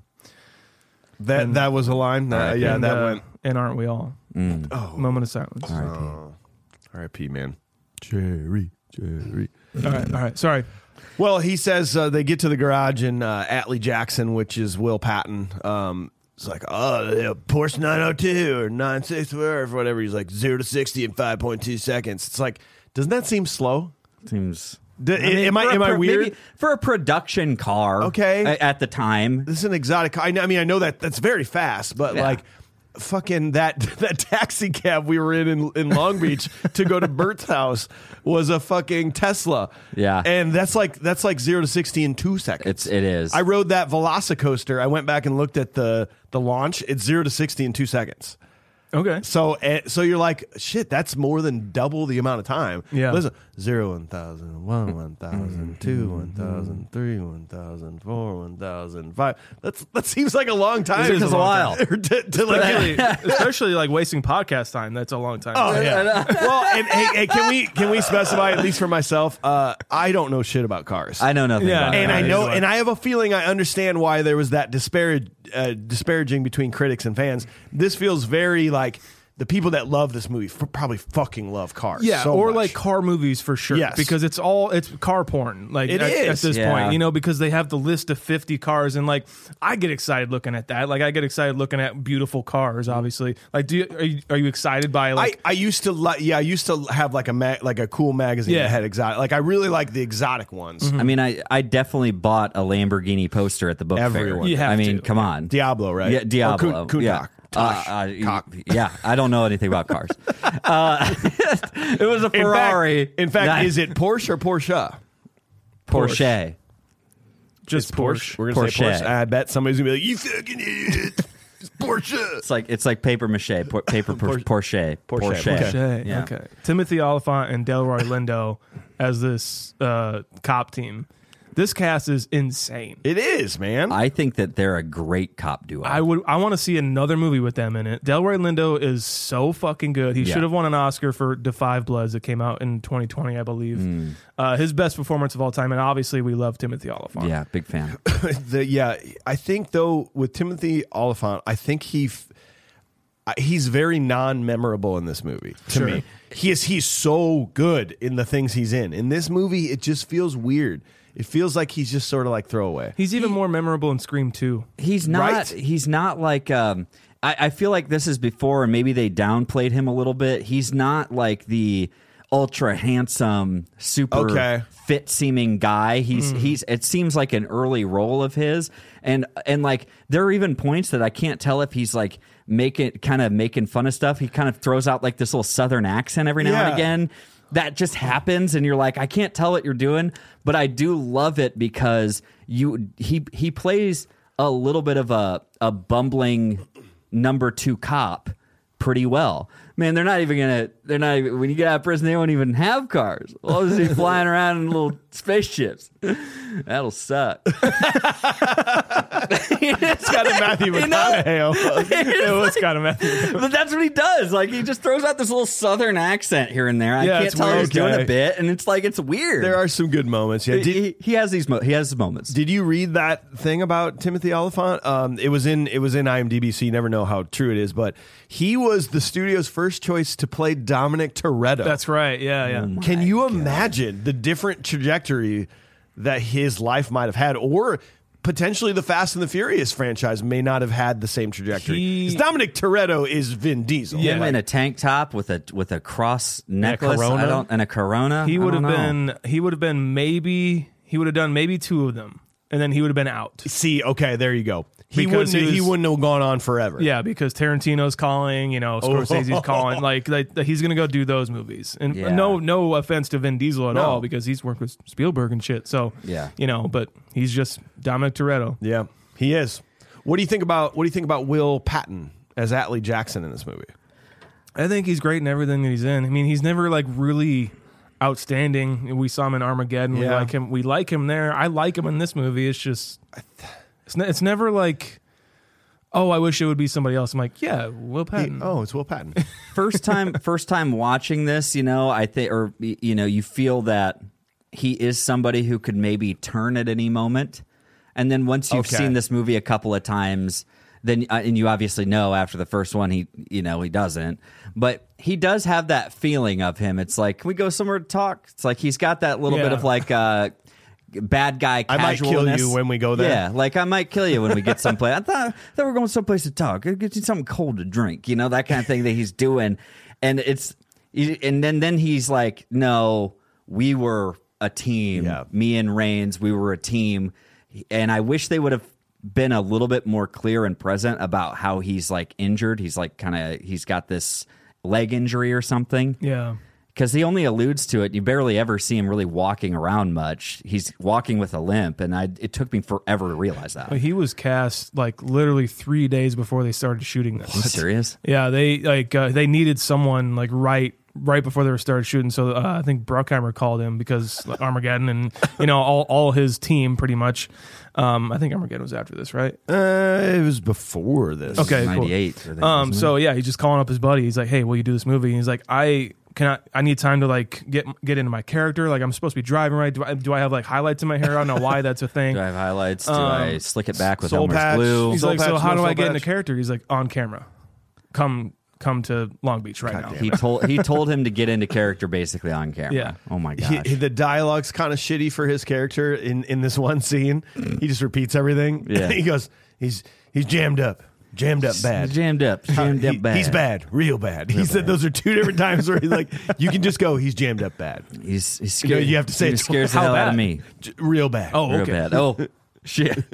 that that was a line. That- yeah,
and,
that
uh,
went.
And aren't we all?
Oh,
Moment of silence. All
R I P man. Jerry, Jerry.
right. All right. Sorry.
Well, he says uh, they get to the garage, and uh, Atlee Jackson, which is Will Patton, um, is like, oh, yeah, Porsche nine oh two or nine sixty-four or whatever. He's like zero to sixty in five point two seconds. It's like, doesn't that seem slow?
Seems.
D- am I
for a
am I
pro-
weird?
maybe for a production car,
Okay.
a- at the time.
This is an exotic car. I know- I mean, I know that that's very fast, but
Yeah.
like, fucking that that taxi cab we were in in, in Long Beach to go to Bert's house was a fucking Tesla.
Yeah.
and that's like that's like zero to sixty in two seconds.
It's it is.
I rode that Velocicoaster. I went back and looked at the the launch. It's zero to sixty in two seconds.
Okay.
So, uh, so you're like, shit, that's more than double the amount of time.
Yeah.
Listen, zero, one thousand, one, one thousand, two, one thousand, three, one thousand, four, one thousand, five. That's that seems like a long time.
It is
to-
a while.
to, to like,
Especially, especially like wasting podcast time. That's a long time.
oh yeah. Well, and hey, hey, can we can we specify at least for myself? Uh, I don't know shit about cars.
I know nothing
Yeah,
about
and
it.
I
Yeah,
know,
neither do I.
and I have a feeling I understand why there was that disparage, uh, disparaging between critics and fans. This feels very like the people that love this movie f- probably fucking love cars.
Yeah,
so
or
much.
like car movies for sure.
Yes.
Because it's all it's car porn. Like
It
at,
is.
at this
Yeah.
point, you know, because they have the list of fifty cars, and like I get excited looking at that. Like I get excited looking at beautiful cars. Obviously, like do you are you, are you excited by like?
I, I used to li- yeah I used to have like a ma- like a cool magazine
Yeah.
that had exotic, like I really like the exotic ones.
I mean, I, I definitely bought a Lamborghini poster at the book
Everyone.
fair.
You have
I mean,
to.
come on.
Diablo, right?
Yeah,
Or
Diablo.
Kun-
yeah.
Countach.
Uh,
Tosh.
uh,
Cock.
yeah, I don't know anything about cars. Uh, it was a Ferrari.
In fact, in fact
Not-
is it Porsche or Porsche?
Porsche?
just
It's Porsche. We're gonna say
Porsche.
Porsche. I bet somebody's gonna be like, "You fucking idiot! It's Porsche."
It's like it's like paper mache, por- paper por-
Porsche.
Porsche,
Porsche. Okay.
Okay.
Yeah.
okay. Timothy Oliphant and Delroy Lindo as this uh, cop team. This cast is insane.
It is, man.
I think that they're a great cop duo.
I would. I want to see another movie with them in it. Delroy Lindo is so fucking good. He
Yeah.
should have won an Oscar for Da Five Bloods that came out in twenty twenty, I believe.
Mm.
Uh, his best performance of all time, and obviously we love Timothy Oliphant.
yeah, big fan.
the, yeah, I think though with Timothy Oliphant, I think he f- I- he's very non-memorable in this movie to
Sure.
me. He is he's so good in the things he's in. In this movie, it just feels weird. It feels like he's just sort of like throwaway.
He's even more memorable in Scream two.
He's not.
Right?
He's not like. Um, I, I feel like this is before, and maybe they downplayed him a little bit. He's not like the ultra handsome, super
Okay.
fit seeming guy. He's he's. It seems like an early role of his, and and like there are even points that I can't tell if he's like making kind of making fun of stuff. He kind of throws out like this little southern accent every now
Yeah.
and again. That just happens, and you're like, I can't tell what you're doing, but I do love it because you he he plays a little bit of a a bumbling number two cop pretty well. Man, they're not even gonna. They're not even, when you get out of prison. They won't even have cars. All of them flying around in little spaceships. That'll suck.
It's got a Matthew
You know?
McConaughey.
It was kind of Matthew.
But that's what he does. Like, he just throws out this little southern accent here and there. I
Yeah,
can't
it's
tell
weird.
he's doing
Okay.
a bit, and it's like, it's weird.
There are some good moments. Yeah.
he,
Did,
he, he has these mo- he has his moments.
did you read that thing about Timothy Oliphant? Um, it was in it was in IMDb, so you never know how true it is. But he was the studio's first choice to play Dominic Toretto.
That's right. Yeah, yeah.
Oh
Can you imagine the different trajectory that his life might have had, or potentially the Fast and the Furious franchise may not have had the same trajectory?
He-
'Cause Dominic Toretto is Vin Diesel.
Yeah.
Him in a tank top with a with a cross necklace
Corona?
I don't, and a Corona.
He
I
would have
don't know.
been. He would have been maybe. He would have done maybe two of them, and then he would have been out.
See, okay, there you go. He
Because
wouldn't.
he
He,
was-
wouldn't have gone on forever.
Yeah, because Tarantino's calling, you know, Scorsese's calling, like, like he's gonna go do those movies. And
Yeah.
no, no offense to Vin Diesel at
No.
all, because he's worked with Spielberg and shit. So
Yeah.
you know, but he's just Dominic Toretto.
yeah, he is. What do you think about What do you think about Will Patton as Atlee Jackson in this movie?
I think he's great in everything that he's in. I mean, he's never like really outstanding. We saw him in Armageddon. We
Yeah.
like him. We like him there. I like him in this movie. It's just, it's, ne- it's never like, oh, I wish it would be somebody else. I'm like, yeah, Will
He-
Patton.
oh, it's Will Patton.
first time first time watching this, you know, I think, or you know, you feel that he is somebody who could maybe turn at any moment, and then once you've
Okay.
seen this movie a couple of times, then uh, and you obviously know after the first one he you know he doesn't, but he does have that feeling of him. It's like, can we go somewhere to talk? It's like he's got that little bit
Yeah.
of like uh bad guy
I might kill
casualness.
you when we go there.
Yeah, like I might kill you when we get someplace. I thought, I thought we were going someplace to talk. Get you something cold to drink. You know, that kind of thing that he's doing. And it's and then then he's like, no, we were a team.
Yeah.
Me and Reigns, we were a team. And I wish they would have been a little bit more clear and present about how he's like injured. He's like kind of he's got this leg injury or something.
Yeah.
Because he only alludes to it. You barely ever see him really walking around much. He's walking with a limp, and I, it took me forever to realize that.
But he was cast like literally three days before they started shooting this.
Are you serious?
Yeah, they like uh, they needed someone like right right before they were started shooting. So uh, I think Bruckheimer called him because like, Armageddon and you know all all his team pretty much. Um, I think Armageddon was after this, right?
Uh, it was before this.
Okay, cool.
ninety-eight. I think,
Um,
wasn't
so yeah, he's just calling up his buddy. He's like, "Hey, will you do this movie?" And he's like, "I can. I, I need time to like get get into my character. Like, I'm supposed to be driving, right? Do I do I have like highlights in my hair? I don't know why that's a thing."
Do I have highlights? Do I slick it back with
soul
Elmer's
patch.
glue?
He's
Soul
like,
patch,
"So how
no
do I
soul
get into
patch?"
character?" He's like, "On camera. Come come to Long Beach right now."
He told he told him to get into character basically on camera.
Yeah.
Oh my
He,
gosh.
he- the dialogue's kind of shitty for his character in, in this one scene. He just repeats everything.
Yeah.
He goes, he's he's jammed up, jammed up bad.
He's jammed up. Jammed
He-
up bad.
He's bad, real bad. he said those are two different times where he's like, you can just go, he's jammed up bad.
He's, he's
You, know,
scared.
you have to say
he
it
scares the
How
hell out of
bad?
me.
J- real bad.
Oh,
Real
okay.
bad. Oh shit.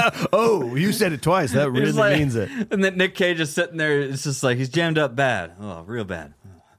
oh, you said it twice. That really
He's like-
means it.
And then Nick Cage is sitting there. It's just like he's jammed up bad. Oh, real bad.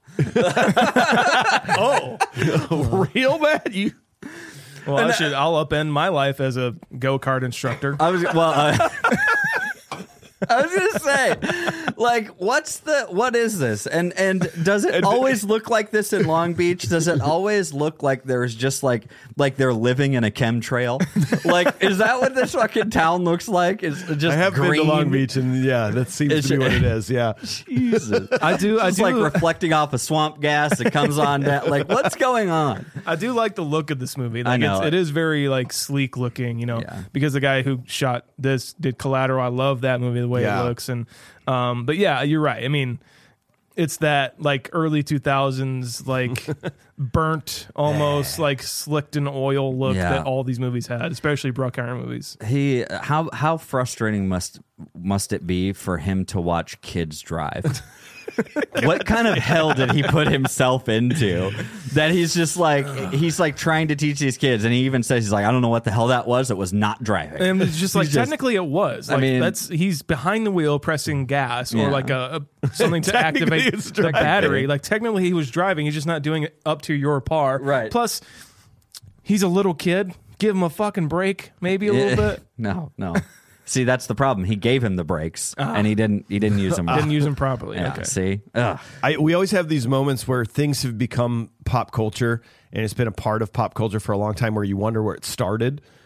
Oh, real bad. You.
Well, I should. I'll upend my life as a go kart instructor.
I was well. Uh, I was gonna say, like, what's the what is this? And and does it always look like this in Long Beach? Does it always look like there's just like like they're living in a chemtrail? Like, is that what this fucking town looks like? Is just
I have
green?
been to Long Beach, and yeah, that seems
It's-
to be what it is. Yeah.
Jesus,
I do. I
it's
do.
like reflecting off a swamp gas that comes on down. Like, what's going on?
I do like the look of this movie. Like
I know.
It's, it is very like sleek looking, you know,
Yeah.
because the guy who shot this did Collateral. I love that movie, the way
Yeah.
it looks. And, um, but yeah, you're right. I mean, it's that like early two thousands, like burnt, almost like slicked in oil look
Yeah.
that all these movies had, especially Bruckheimer movies.
He how how frustrating must must it be for him to watch kids drive? What kind of hell did he put himself into that he's just like he's like trying to teach these kids, and he even says he's like, I don't know what the hell that was. It was not driving.
And it's just like
He's just-
technically it was.
I
Like
mean-
that's he's behind the wheel pressing gas or
Yeah.
like a, a something to
Technically
activate
it's
the
driving.
battery. Like technically he was driving. He's just not doing it up to your par.
Right.
Plus, he's a little kid. Give him a fucking break, maybe a
Yeah.
little bit.
No, no. See, that's the problem. He gave him the brakes, and he didn't. He didn't use them.
Didn't use him properly.
Yeah.
Okay.
See. Ugh.
I, we always have these moments where things have become pop culture, and it's been a part of pop culture for a long time, where you wonder where it started,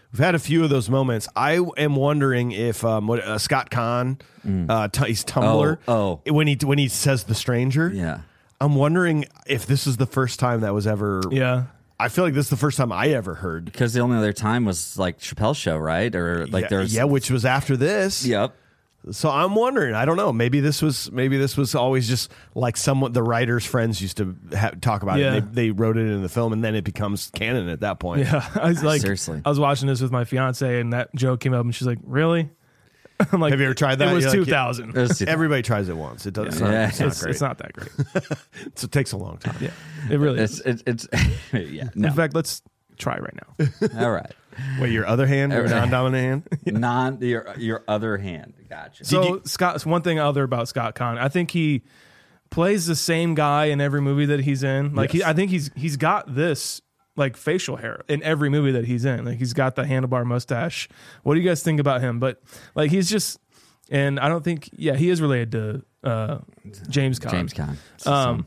We've had a few of those moments. I am wondering if um, what uh, Scott Conn, uh, t- he's Tumblr.
Oh,
when he when he says the stranger.
Yeah.
I'm wondering if this is the first time that was ever.
Yeah.
I feel like this is the first time I ever heard.
Because the only other time was like Chappelle's show, right? Or like
yeah,
there's
yeah, which was after this.
Yep.
So I'm wondering. I don't know. Maybe this was maybe this was always just like someone the writers' friends used to ha- talk about
Yeah.
it. And they, they wrote it in the film, and then it becomes canon at that point.
Yeah. I was like,
Seriously.
I was watching this with my fiance, and that joke came up, and she's like, "Really?" I'm like,
Have you ever tried that?
It was
You're like,
two thousand.
It was-
Everybody tries it once. It doesn't.
Yeah.
It's, not, it's, not
It's,
great.
it's not that great.
So it takes a long time.
Yeah, it really
it's,
is.
it's, it's yeah. No.
In fact, let's try right now.
All right.
Wait, your other hand, your
Right.
non-dominant hand.
Non your your other hand. Gotcha.
So Scott, one thing other about Scott Conn, I think he plays the same guy in every movie that he's in. Like he,
Yes.
I think he's he's got this like facial hair in every movie that he's in. Like he's got the handlebar mustache. What do you guys think about him? But like he's just, and I don't think, yeah, he is related to uh, James Conn.
James Conn.
Um,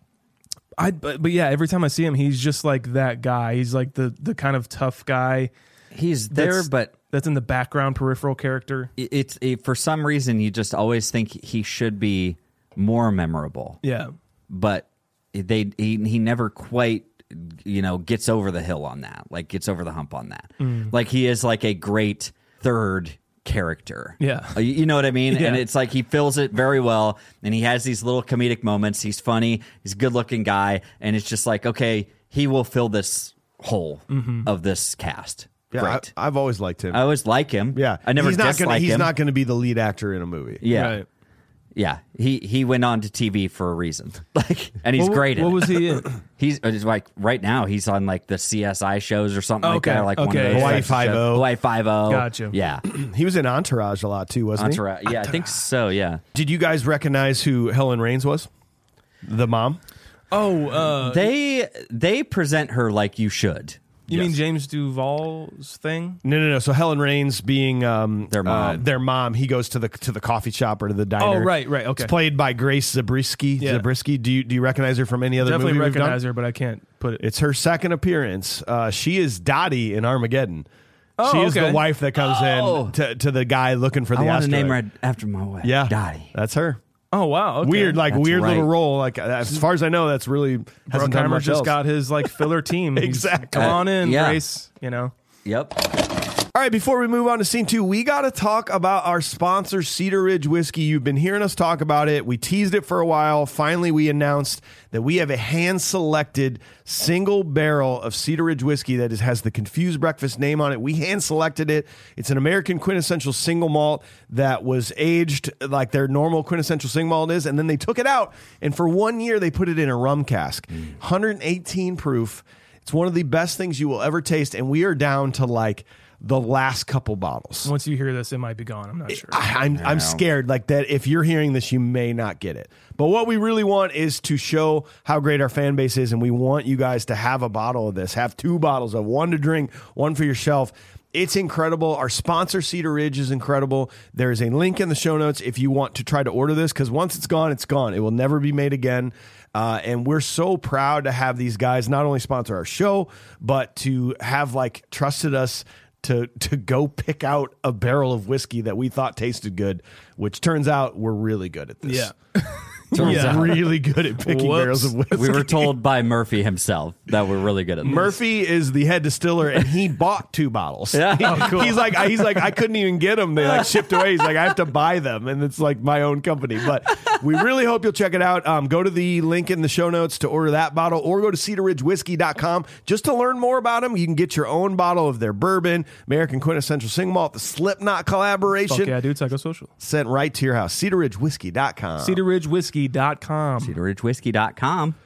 I but, but yeah, every time I see him, he's just like that guy. He's like the the kind of tough guy
He's there,
that's-
but
that's in the background, peripheral character.
it- it's it, for some reason you just always think he should be more memorable.
Yeah.
But they he, he never quite you know gets over the hill on that. Like gets over the hump on that.
Mm.
Like he is like a great third character.
Yeah.
Uh, You you know what I mean?
Yeah.
And it's like he fills it very well, and he has these little comedic moments. He's funny. He's a good-looking guy, and it's just like, okay, he will fill this hole
Mm-hmm.
of this cast.
Yeah,
Great.
I, I've always liked him.
I always like him.
yeah,
I never
He's not
dislike
gonna. He's
him.
not going to be the lead actor in a movie.
Yeah,
Right.
yeah. He he went on to T V for a reason. Like, and he's
What-
great.
What
at
was
it.
he in?
He's it's like right now he's on like the C S I shows or something like
Okay,
that. Like one
okay.
of those
Hawaii
types of shows.
Five-O.
Hawaii Five O.
Gotcha.
Yeah.
He was in Entourage a lot too, wasn't
Entourage. Yeah, I think so. Yeah.
he? Did you guys recognize who Helen Raines was? The mom.
Oh, uh,
They they present her like you should.
you
yes.
mean James Duval's thing?
No, no, no. So Helen Raines being um,
Their mom.
uh, their mom. He goes to the to the coffee shop or to the diner.
Oh, right, right, okay.
It's played by Grace Zabriskie.
Yeah.
Zabriskie. Do you do you recognize her from any other
Definitely
movie we've done?
recognize her, but I can't put it.
It's her second appearance. Uh, she is Dottie in Armageddon.
Oh,
she is
okay.
the wife that comes
Oh.
in to, to the guy looking for the
I want to
asteroid.
name her after my wife.
Yeah,
Dottie.
That's her.
Oh wow, okay.
Weird, like
That's
weird little
right.
role. Like as far as I know, that's really hasn't done
Bruckheimer
much
just
else.
got his like filler team. He's-
Exactly.
Come on in,
Yeah.
Grace. You know.
Yep.
All right, before we move on to scene two, we got to talk about our sponsor, Cedar Ridge Whiskey. You've been hearing us talk about it. We teased it for a while. Finally, we announced that we have a hand-selected single barrel of Cedar Ridge Whiskey that is, has the Confused Breakfast name on it. We hand-selected it. It's an American quintessential single malt that was aged like their normal quintessential single malt is, and then they took it out, and for one year, they put it in a rum cask. one hundred eighteen proof. It's one of the best things you will ever taste, and we are down to like the last couple bottles.
Once you hear this, it might be gone. I'm not sure.
I, I'm I'm scared like that. If you're hearing this, you may not get it. But what we really want is to show how great our fan base is, and we want you guys to have a bottle of this. Have two bottles of one to drink, one for your shelf. It's incredible. Our sponsor, Cedar Ridge, is incredible. There is a link in the show notes if you want to try to order this, because once it's gone, it's gone. It will never be made again. Uh, and we're so proud to have these guys not only sponsor our show, but to have like trusted us to to go pick out a barrel of whiskey that we thought tasted good, which turns out we're really good at this.
yeah.
Turns
Yeah.
out really good at picking
Whoops.
barrels of whiskey.
We were told by Murphy himself that we're really good at this.
Murphy is the head distiller, and he bought two bottles.
Yeah.
He-
Oh, cool.
He's like, he's like, I couldn't even get them. They like shipped away. He's like, I have to buy them, and it's like my own company. But we really hope you'll check it out. Um, go to the link in the show notes to order that bottle, or go to cedar ridge whiskey dot com just to learn more about them. You can get your own bottle of their bourbon, American quintessential single malt, the Slipknot collaboration,
Fuck yeah, dude. Psychosocial.
sent right to your house. cedar ridge whiskey dot com.
Cedar Ridge Whiskey dot com.
cedar ridge whiskey dot com.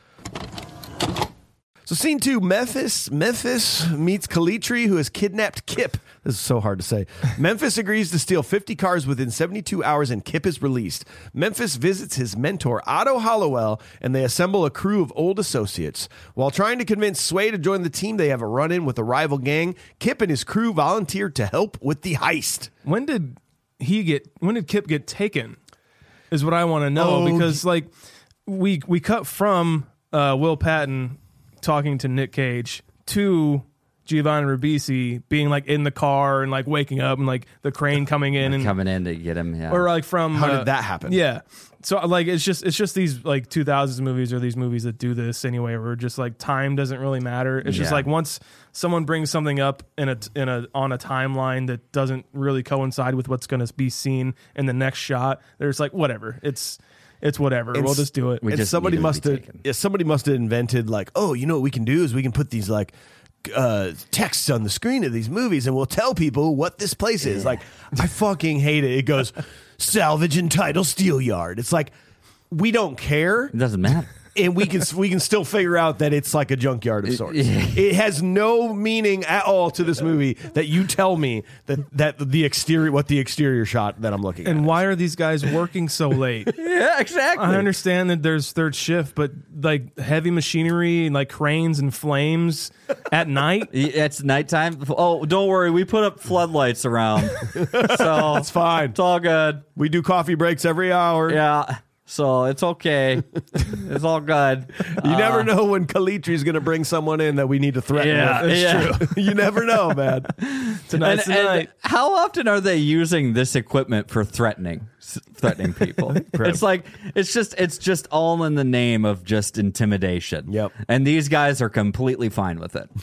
So scene two, Memphis Memphis meets Calitri, who has kidnapped Kip. This is so hard to say. Memphis agrees to steal fifty cars within seventy-two hours, and Kip is released. Memphis visits his mentor, Otto Hollowell, and they assemble a crew of old associates. While trying to convince Sway to join the team, they have a run-in with a rival gang. Kip and his crew volunteer to help with the heist.
When did he get? When did Kip get taken? Is what I want to know,
Oh,
because like we we cut from uh, Will Patton talking to Nick Cage to Giovanni Ribisi being like in the car and like waking up and like the crane coming in and
coming in to get him. Yeah.
or like from
How
uh,
did that happen?
Yeah. So like it's just it's just these like two thousands movies or these movies that do this anyway, where just like time doesn't really matter. It's just
Yeah.
like once someone brings something up in a in a on a timeline that doesn't really coincide with what's going to be seen in the next shot, there's like whatever. It's it's whatever.
And
we'll
s-
just do it.
we
and
just
somebody
need to
must
be
have
taken.
yeah, somebody must have invented like, oh, you know what we can do is we can put these like uh texts on the screen of these movies and we'll tell people what this place is. Like, I fucking hate it. It goes salvage and title steel yard. It's like, we don't care,
It doesn't matter.
and we can we can still figure out that it's like a junkyard of sorts. It has no meaning at all to this movie that you tell me that that the exterior what the exterior shot that I'm looking at.
And why are these guys working so late?
Yeah, exactly.
I understand that there's third shift, but like heavy machinery and like cranes and flames at night.
It's nighttime. Oh, don't worry. We put up floodlights around. So
It's fine.
It's all good.
We do coffee breaks every hour.
Yeah. So it's okay. It's all good.
You never know when Kalitri's going to bring someone in that we need to threaten.
Yeah,
with.
yeah.
True. You never know, man.
Tonight's
And,
the
and
night.
how often are they using this equipment for threatening s- threatening people? It's like it's just it's just all in the name of just intimidation.
Yep.
And these guys are completely fine with it.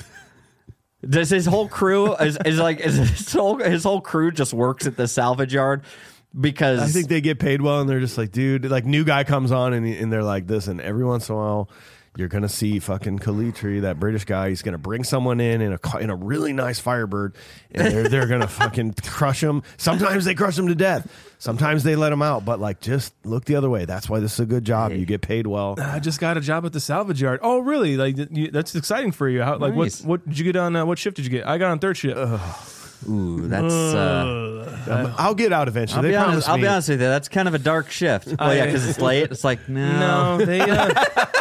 Does his whole crew is, is like is his whole his whole crew just works at the salvage yard because
I think they get paid well, and they're just like, dude, like new guy comes on, and, and they're like this, and every once in a while, you're gonna see fucking Kalitri, that British guy. He's gonna bring someone in in a ca- in a really nice Firebird, and they're they're gonna fucking crush him. Sometimes they crush him to death. Sometimes they let him out, but like just look the other way. That's why this is a good job. You get paid well.
I just got a job at the salvage yard. Oh, really? Like you, that's exciting for you. How, like
Nice.
what? What did you get on? Uh, what shift did you get? I got on third shift.
ooh, that's uh,
Um, I'll get out eventually.
I'll
They
be
promised
honest. I'll
me.
be honest with you. That's kind of a dark shift. Oh yeah, because it's late. It's like no,
No, they uh,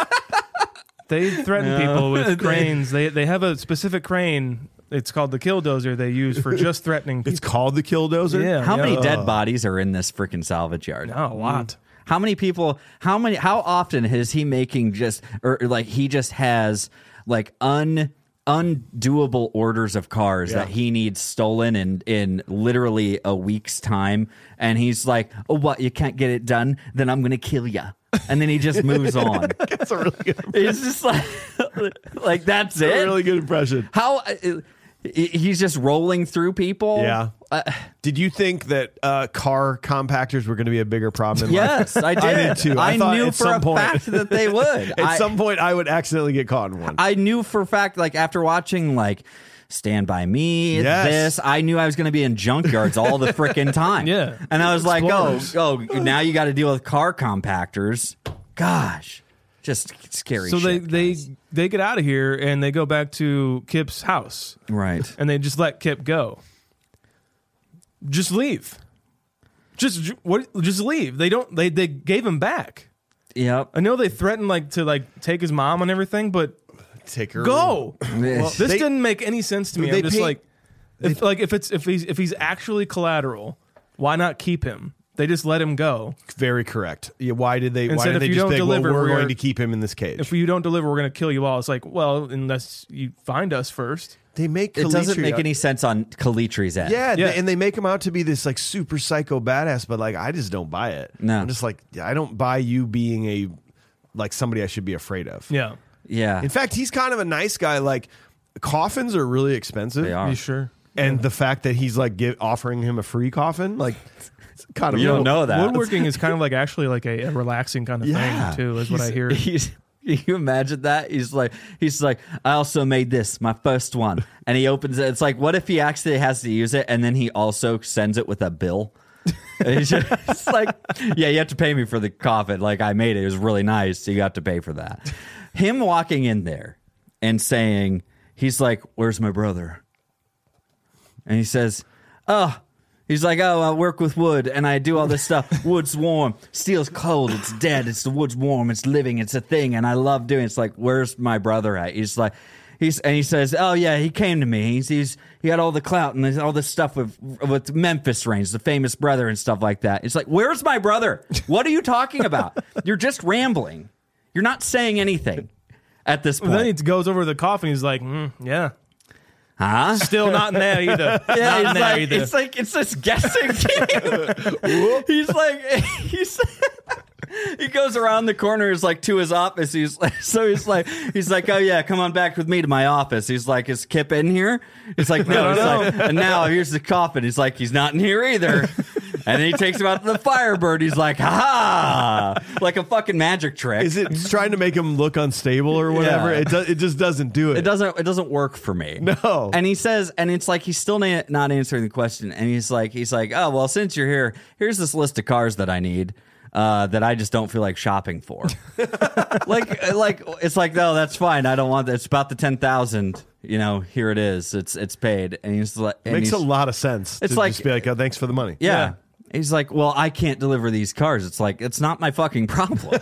they threaten people with cranes. They they have a specific crane. It's called the Killdozer. They use for just threatening people.
It's called the Killdozer.
Yeah.
How many
yeah.
dead bodies are in this freaking salvage yard?
No, a lot.
How many people? How many? How often is he making just or like he just has like un undoable orders of cars
Yeah.
that he needs stolen in in literally a week's time, and he's like, "Oh, what? You can't get it done? Then I'm gonna kill you." And then he just moves on.
That's a really good,
It's just like, like that's
a
it.
really good impression.
How uh, he- he's just rolling through people.
Yeah.
Uh,
Did you think that uh, car compactors were going to be a bigger problem? In
yes, I did.
I did too. I
I,
thought
knew
at
for
some
a
point-
fact that they would.
At
I,
some point, I would accidentally get caught in one.
I knew for a fact, like after watching like Stand By Me,
Yes.
this, I knew I was going to be in junkyards all the freaking time.
Yeah.
And I was like, oh,
Explorers.
oh, now you got to deal with car compactors. Gosh, just scary
So they
shit,
they
guys.
they get out of here and they go back to Kip's house
Right.
and they just let Kip go. Just leave. Just what? Just leave. They don't. They they gave him back.
Yep.
I know they threatened like to like take his mom and everything, but
Take her.
go.
Well,
This
they-
didn't make any sense to me.
they
I'm just
paint-
like, if like if it's if he's if he's actually collateral, why not keep him? They just let him go.
Very correct. Yeah, why did they?
And
why
said
did
if
they
you
just
don't
think,
deliver,
well, we're
we're
going
gonna-
to keep him in this cage?
If you don't deliver, we're going to kill you all. It's like, well, unless you find us first.
they make
It doesn't
Kalitri
make
out-
any sense on Kalitri's end.
Yeah,
Yeah.
They, and they make him out to be this like super psycho badass, but like I just don't buy it.
No.
I'm just like I don't buy you being a like somebody I should be afraid of.
Yeah,
Yeah.
In fact, he's kind of a nice guy. Like coffins are really expensive.
They are.
you sure?
And the fact that he's like give, offering him a free coffin, like it's kind of
You don't know that.
Woodworking is kind of like actually like a, a relaxing kind of
Yeah.
thing too, is what I hear.
He's, can you imagine that? He's like, he's like, I also made this, my first one. And he opens it. It's like, what if he actually has to use it and then he also sends it with a bill? And he's just it's like, yeah, you have to pay me for the coffin. Like, I made it. It was really nice. So you have to pay for that. Him walking in there and saying, he's like, where's my brother? And he says, oh, he's like, oh, I work with wood and I do all this stuff. Wood's warm. Steel's cold. It's dead. It's the wood's warm. It's living. It's a thing. And I love doing it. It's like, where's my brother at? He's like, he's, and he says, oh yeah, he came to me. He's, he's, he had all the clout and there's all this stuff with, with Memphis Reigns, the famous brother and stuff like that. It's like, where's my brother? What are you talking about? You're just rambling. You're not saying anything at this point.
Then he goes over to the coffin. He's like, mm, yeah,
huh?
Still not in there either.
Yeah,
not
he's
in there
like,
either.
it's like it's this guessing game. he's like, he's he goes around the corner. Is like to his office. He's like, so he's like, he's like, oh yeah, come on back with me to my office. He's like, is Kip in here? He's like, no. He's like, and now here's the coffin. He's like, he's not in here either. And then he takes him out to the Firebird. He's like, ha ha, like a fucking magic trick.
Is it trying to make him look unstable or whatever?
Yeah.
It does. It just doesn't do it.
It doesn't. It doesn't work for me.
No.
And he says, and it's like he's still na- not answering the question. And he's like, he's like, oh well, since you're here, here's this list of cars that I need. Uh, that I just don't feel like shopping for. like, like it's like, no, that's fine. I don't want that. It's about the ten thousand. You know, here it is. It's it's paid. And he's like, and
Makes
he's,
a lot of sense.
It's
to
like-
just be like, oh, thanks for the money.
yeah.
Yeah.
He's like, well, I can't deliver these cars. It's like, it's not my fucking problem.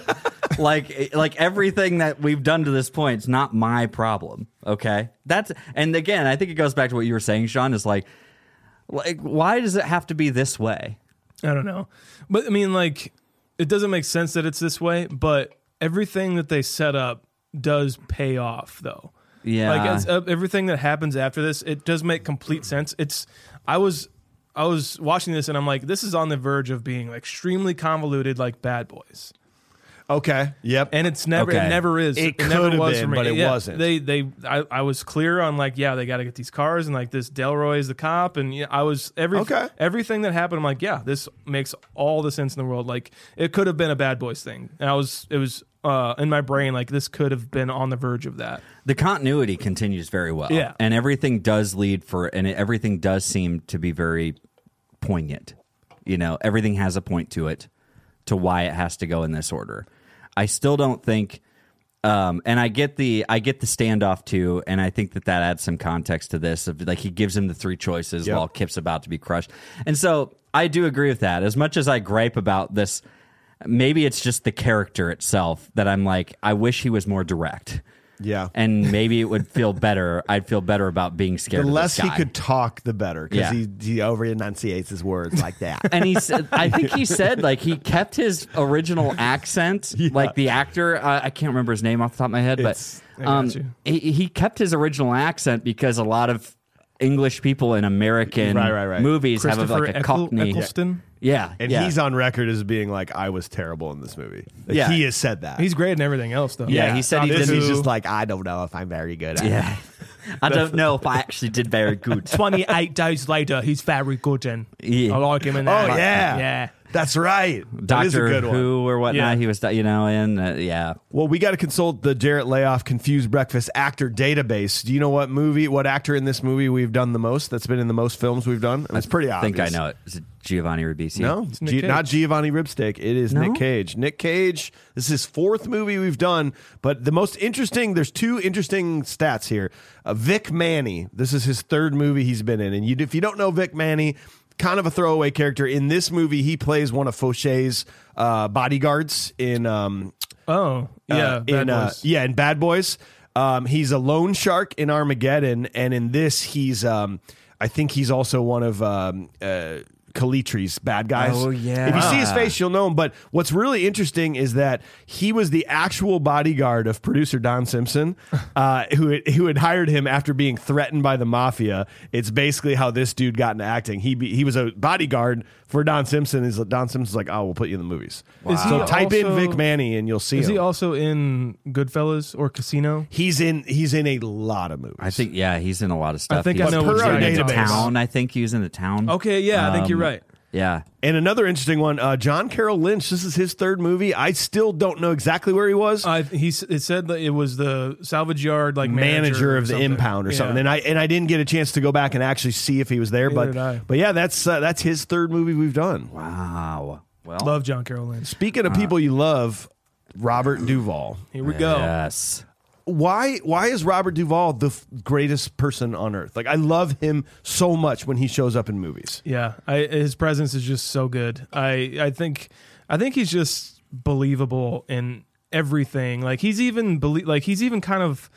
like, like everything that we've done to this point, it's not my problem. Okay, that's and again, I think it goes back to what you were saying, Sean. Is like, like, why does it have to be this way?
I don't know. But I mean, like, it doesn't make sense that it's this way, but everything that they set up does pay off, though.
Yeah.
Like, it's, uh, everything that happens after this, it does make complete sense. It's, I was, I was watching this and I'm like, this is on the verge of being like extremely convoluted, like Bad Boys.
Okay. Yep.
And it's never,
Okay.
it never is.
It
never
could have
was
been,
for me.
but it
Yeah,
wasn't.
They, they, I, I was clear on like, yeah, they got to get these cars, and like this Delroy is the cop, and yeah, I was every
Okay.
everything that happened. I'm like, yeah, this makes all the sense in the world. Like, it could have been a Bad Boys thing, and I was, it was uh, in my brain like this could have been on the verge of that.
The continuity continues very well.
Yeah.
And everything does lead for, and everything does seem to be very poignant. You know, everything has a point to it, to why it has to go in this order. I still don't think, um, and I get the I get the standoff too, and I think that that adds some context to this. Of like he gives him the three choices
Yep.
while Kip's about to be crushed, and so I do agree with that. As much as I gripe about this, maybe it's just the character itself that I'm like, I wish he was more direct.
Yeah.
And maybe it would feel better. I'd feel better about being scared
The
of
less
this
he
guy.
could talk, the better, because
Yeah.
he he over enunciates his words like that.
And he said, I think he said, like, he kept his original accent,
Yeah.
like the actor. Uh, I can't remember his name off the top of my head,
It's-
but
I got
um,
you.
he, he kept his original accent because a lot of English people in American
Right, right, right.
movies have a,
Christopher
like a
Eccl-
Cockney.
Eccleston.
Yeah,
And
yeah.
he's on record as being like, I was terrible in this movie. Like,
Yeah.
He has said that.
He's great in everything else, though.
Yeah, he said he
this
didn't-
is just like, I don't know if I'm very good at it.
Yeah. I don't know if I actually did very good.
twenty-eight days later, he's very good, and
Yeah.
I like him in
Oh,
that.
yeah.
Yeah.
That's right. That is a
Doctor
good one.
Who or whatnot,
Yeah.
he was, you know, in. Uh, yeah.
Well, we got to consult the Jarrett Layoff Confused Breakfast actor database. Do you know what movie, what actor in this movie we've done the most? That's been in the most films we've done. It's pretty
I
obvious.
think I know it. Is it Giovanni Ribisi?
No,
Nick
G-
Cage.
not Giovanni Ribstick. It is
No?
Nick Cage. Nick Cage. This is his fourth movie we've done, but the most interesting. There's two interesting stats here. Uh, Vic Manny. This is his third movie he's been in, and you, if you don't know Vic Manny, kind of a throwaway character in this movie. He plays one of Fauche's uh, bodyguards in. Um,
Oh, yeah.
uh,
Bad
in uh,
Boys.
yeah, in Bad Boys. Um, he's a loan shark in Armageddon, and in this, he's um, I think he's also one of um, uh, Calitri's bad guys.
Oh, yeah.
If you see his face, you'll know him. But what's really interesting is that he was the actual bodyguard of producer Don Simpson, uh, who had, who had hired him after being threatened by the mafia. It's basically how this dude got into acting. He be, he was a bodyguard for Don Simpson. Is Don Simpson's like, oh, we'll put you in the movies.
Is he
So type in
also-
Vic Manny and you'll see
Is
him.
he also in Goodfellas or Casino?
He's in. He's in a lot of movies.
I think, yeah, he's in a lot of stuff.
I think
he's
I know
But
what
per
you're
our
talking
in the
database.
about.
town. I think he was in the town.
Okay, yeah, I think you're
Um,
right.
Yeah.
And another interesting one, uh, John Carroll Lynch. This is his third movie. I still don't know exactly where he was.
Uh, he s- it said that it was the salvage yard like
manager,
manager,
of the
something.
impound or
Yeah.
something. And I and I didn't get a chance to go back and actually see if he was there.
Neither
but
did I.
but yeah, that's uh, that's his third movie we've done.
Wow. Well,
Love John Carroll Lynch.
Speaking of people you love, Robert Duvall.
Here we go.
Yes.
Why why is Robert Duvall the f- greatest person on earth? Like I love him so much when he shows up in movies.
Yeah, I, his presence is just so good. I I think I think he's just believable in everything. Like he's even belie- like he's even kind of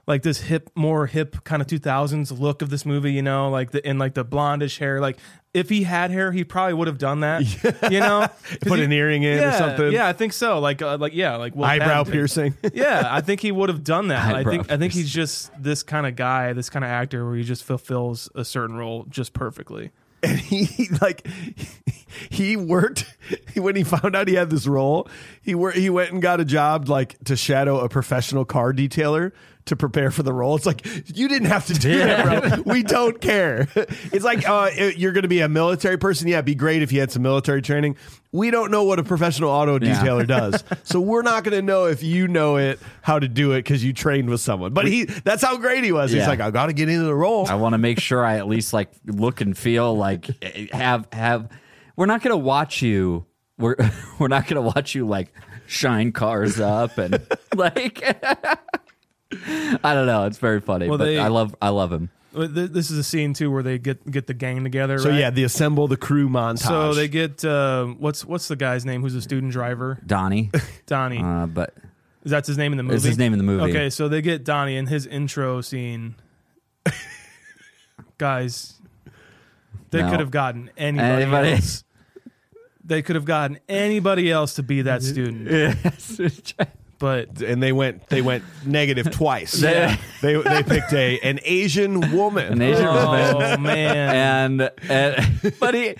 like this hip, more hip kind of two thousands look of this movie, you know, like the in like the blondish hair. Like if he had hair, he probably would have done that, you know,
Put
he,
an earring in
yeah,
or something.
Yeah, I think so. Like, uh, like yeah, like Will
Eyebrow
Patton.
piercing.
Yeah, I think he would have done that. I
Eyebrow
think I think he's just this kind of guy, this kind of actor where he just fulfills a certain role just perfectly.
And he like he worked when he found out he had this role. He wor- he went and got a job like to shadow a professional car detailer to prepare for the role. It's like, you didn't have to do that, bro. We don't care. It's like, uh, you're going to be a military person. Yeah, it'd be great if you had some military training. We don't know what a professional auto
Yeah.
detailer does. So we're not going to know if you know it, how to do it, because you trained with someone. But he, that's how great he was. He's
Yeah.
like, I got to get into the role.
I want to make sure I at least like look and feel like have have. We're not going to watch you. We're we're not going to watch you like shine cars up and like. I don't know. It's very funny,
Well,
but
they-
I love I love him.
Th- This is a scene too where they get get the gang together.
So
right?
yeah, the assemble the crew montage.
So they get uh, what's what's the guy's name who's a student driver?
Donnie,
Donnie.
uh, but
Is that his name in the movie?
It's his name in the movie.
Okay, so they get Donnie in his intro scene. Guys, they
No.
could have gotten anybody,
Anybody?
else. They could have gotten anybody else to be that student,
yes.
but
and they went they went negative twice.
Yeah.
They they picked a an Asian woman.
An Asian woman.
oh man,
and, and but he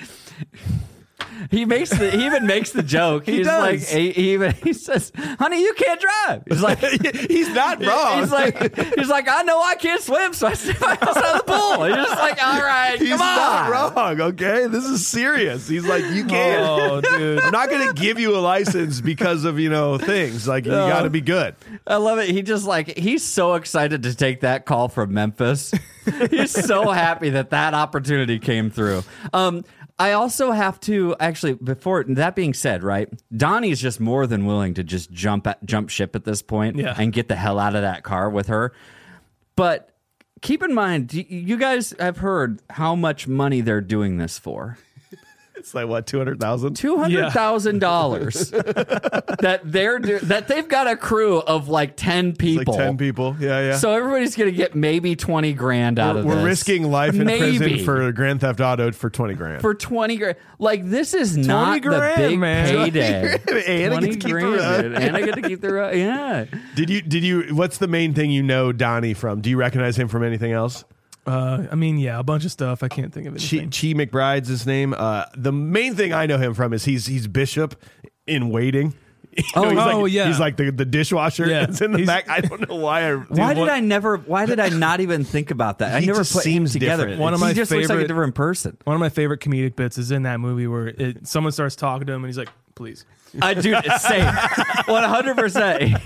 he makes the he even makes the joke. He's
does.
like he, he even he says, "Honey, you can't drive." He's like
He's not wrong.
he's like he's like I know I can't swim, so I stay outside the pool. He's just like, all right,
He's
come on.
not wrong. Okay, this is serious. He's like, you can't.
oh dude,
I'm not going to give you a license because of, you know, things like you
No.
got to be good.
I love it. He just like he's so excited to take that call from Memphis. He's so happy that that opportunity came through. Um, I also have to actually before that being said, right? Donnie's just more than willing to just jump at, jump ship at this point
Yeah.
and get the hell out of that car with her. But keep in mind, y- you guys have heard how much money they're doing this for.
It's like what, two hundred thousand?
Two hundred thousand dollars that they're do- that they've got a crew of like ten
Like
people.
ten people. Yeah, yeah.
So everybody's gonna get maybe twenty grand out
we're
of
we're
this.
risking life in
Maybe.
prison for Grand Theft Auto for twenty grand.
for twenty grand. Like this is not the
grand,
big
man.
payday.
Anna
twenty
gets to keep the
grand,
ride.
dude. And I get to keep the ride. Yeah.
Did you? Did you? What's the main thing you know Donnie from? Do you recognize him from anything else?
uh, I mean, yeah, a bunch of stuff. I can't think of
Chi,
anything.
Chi McBride's his name. Uh, the main thing I know him from is he's he's Bishop in Waiting. You know,
Oh,
he's
oh,
like,
yeah.
He's like the, the dishwasher.
Yeah.
It's in the
He's-
back. I don't know why. I,
Why did
what-
I never? Why did I not even think about that? I
He
never
just
put
seems
him together.
different.
One of
he
my
just looks like a
favorite-
different person.
One of my favorite comedic bits is in that movie where it, someone starts talking to him and he's like, "Please."
I do same, one hundred percent.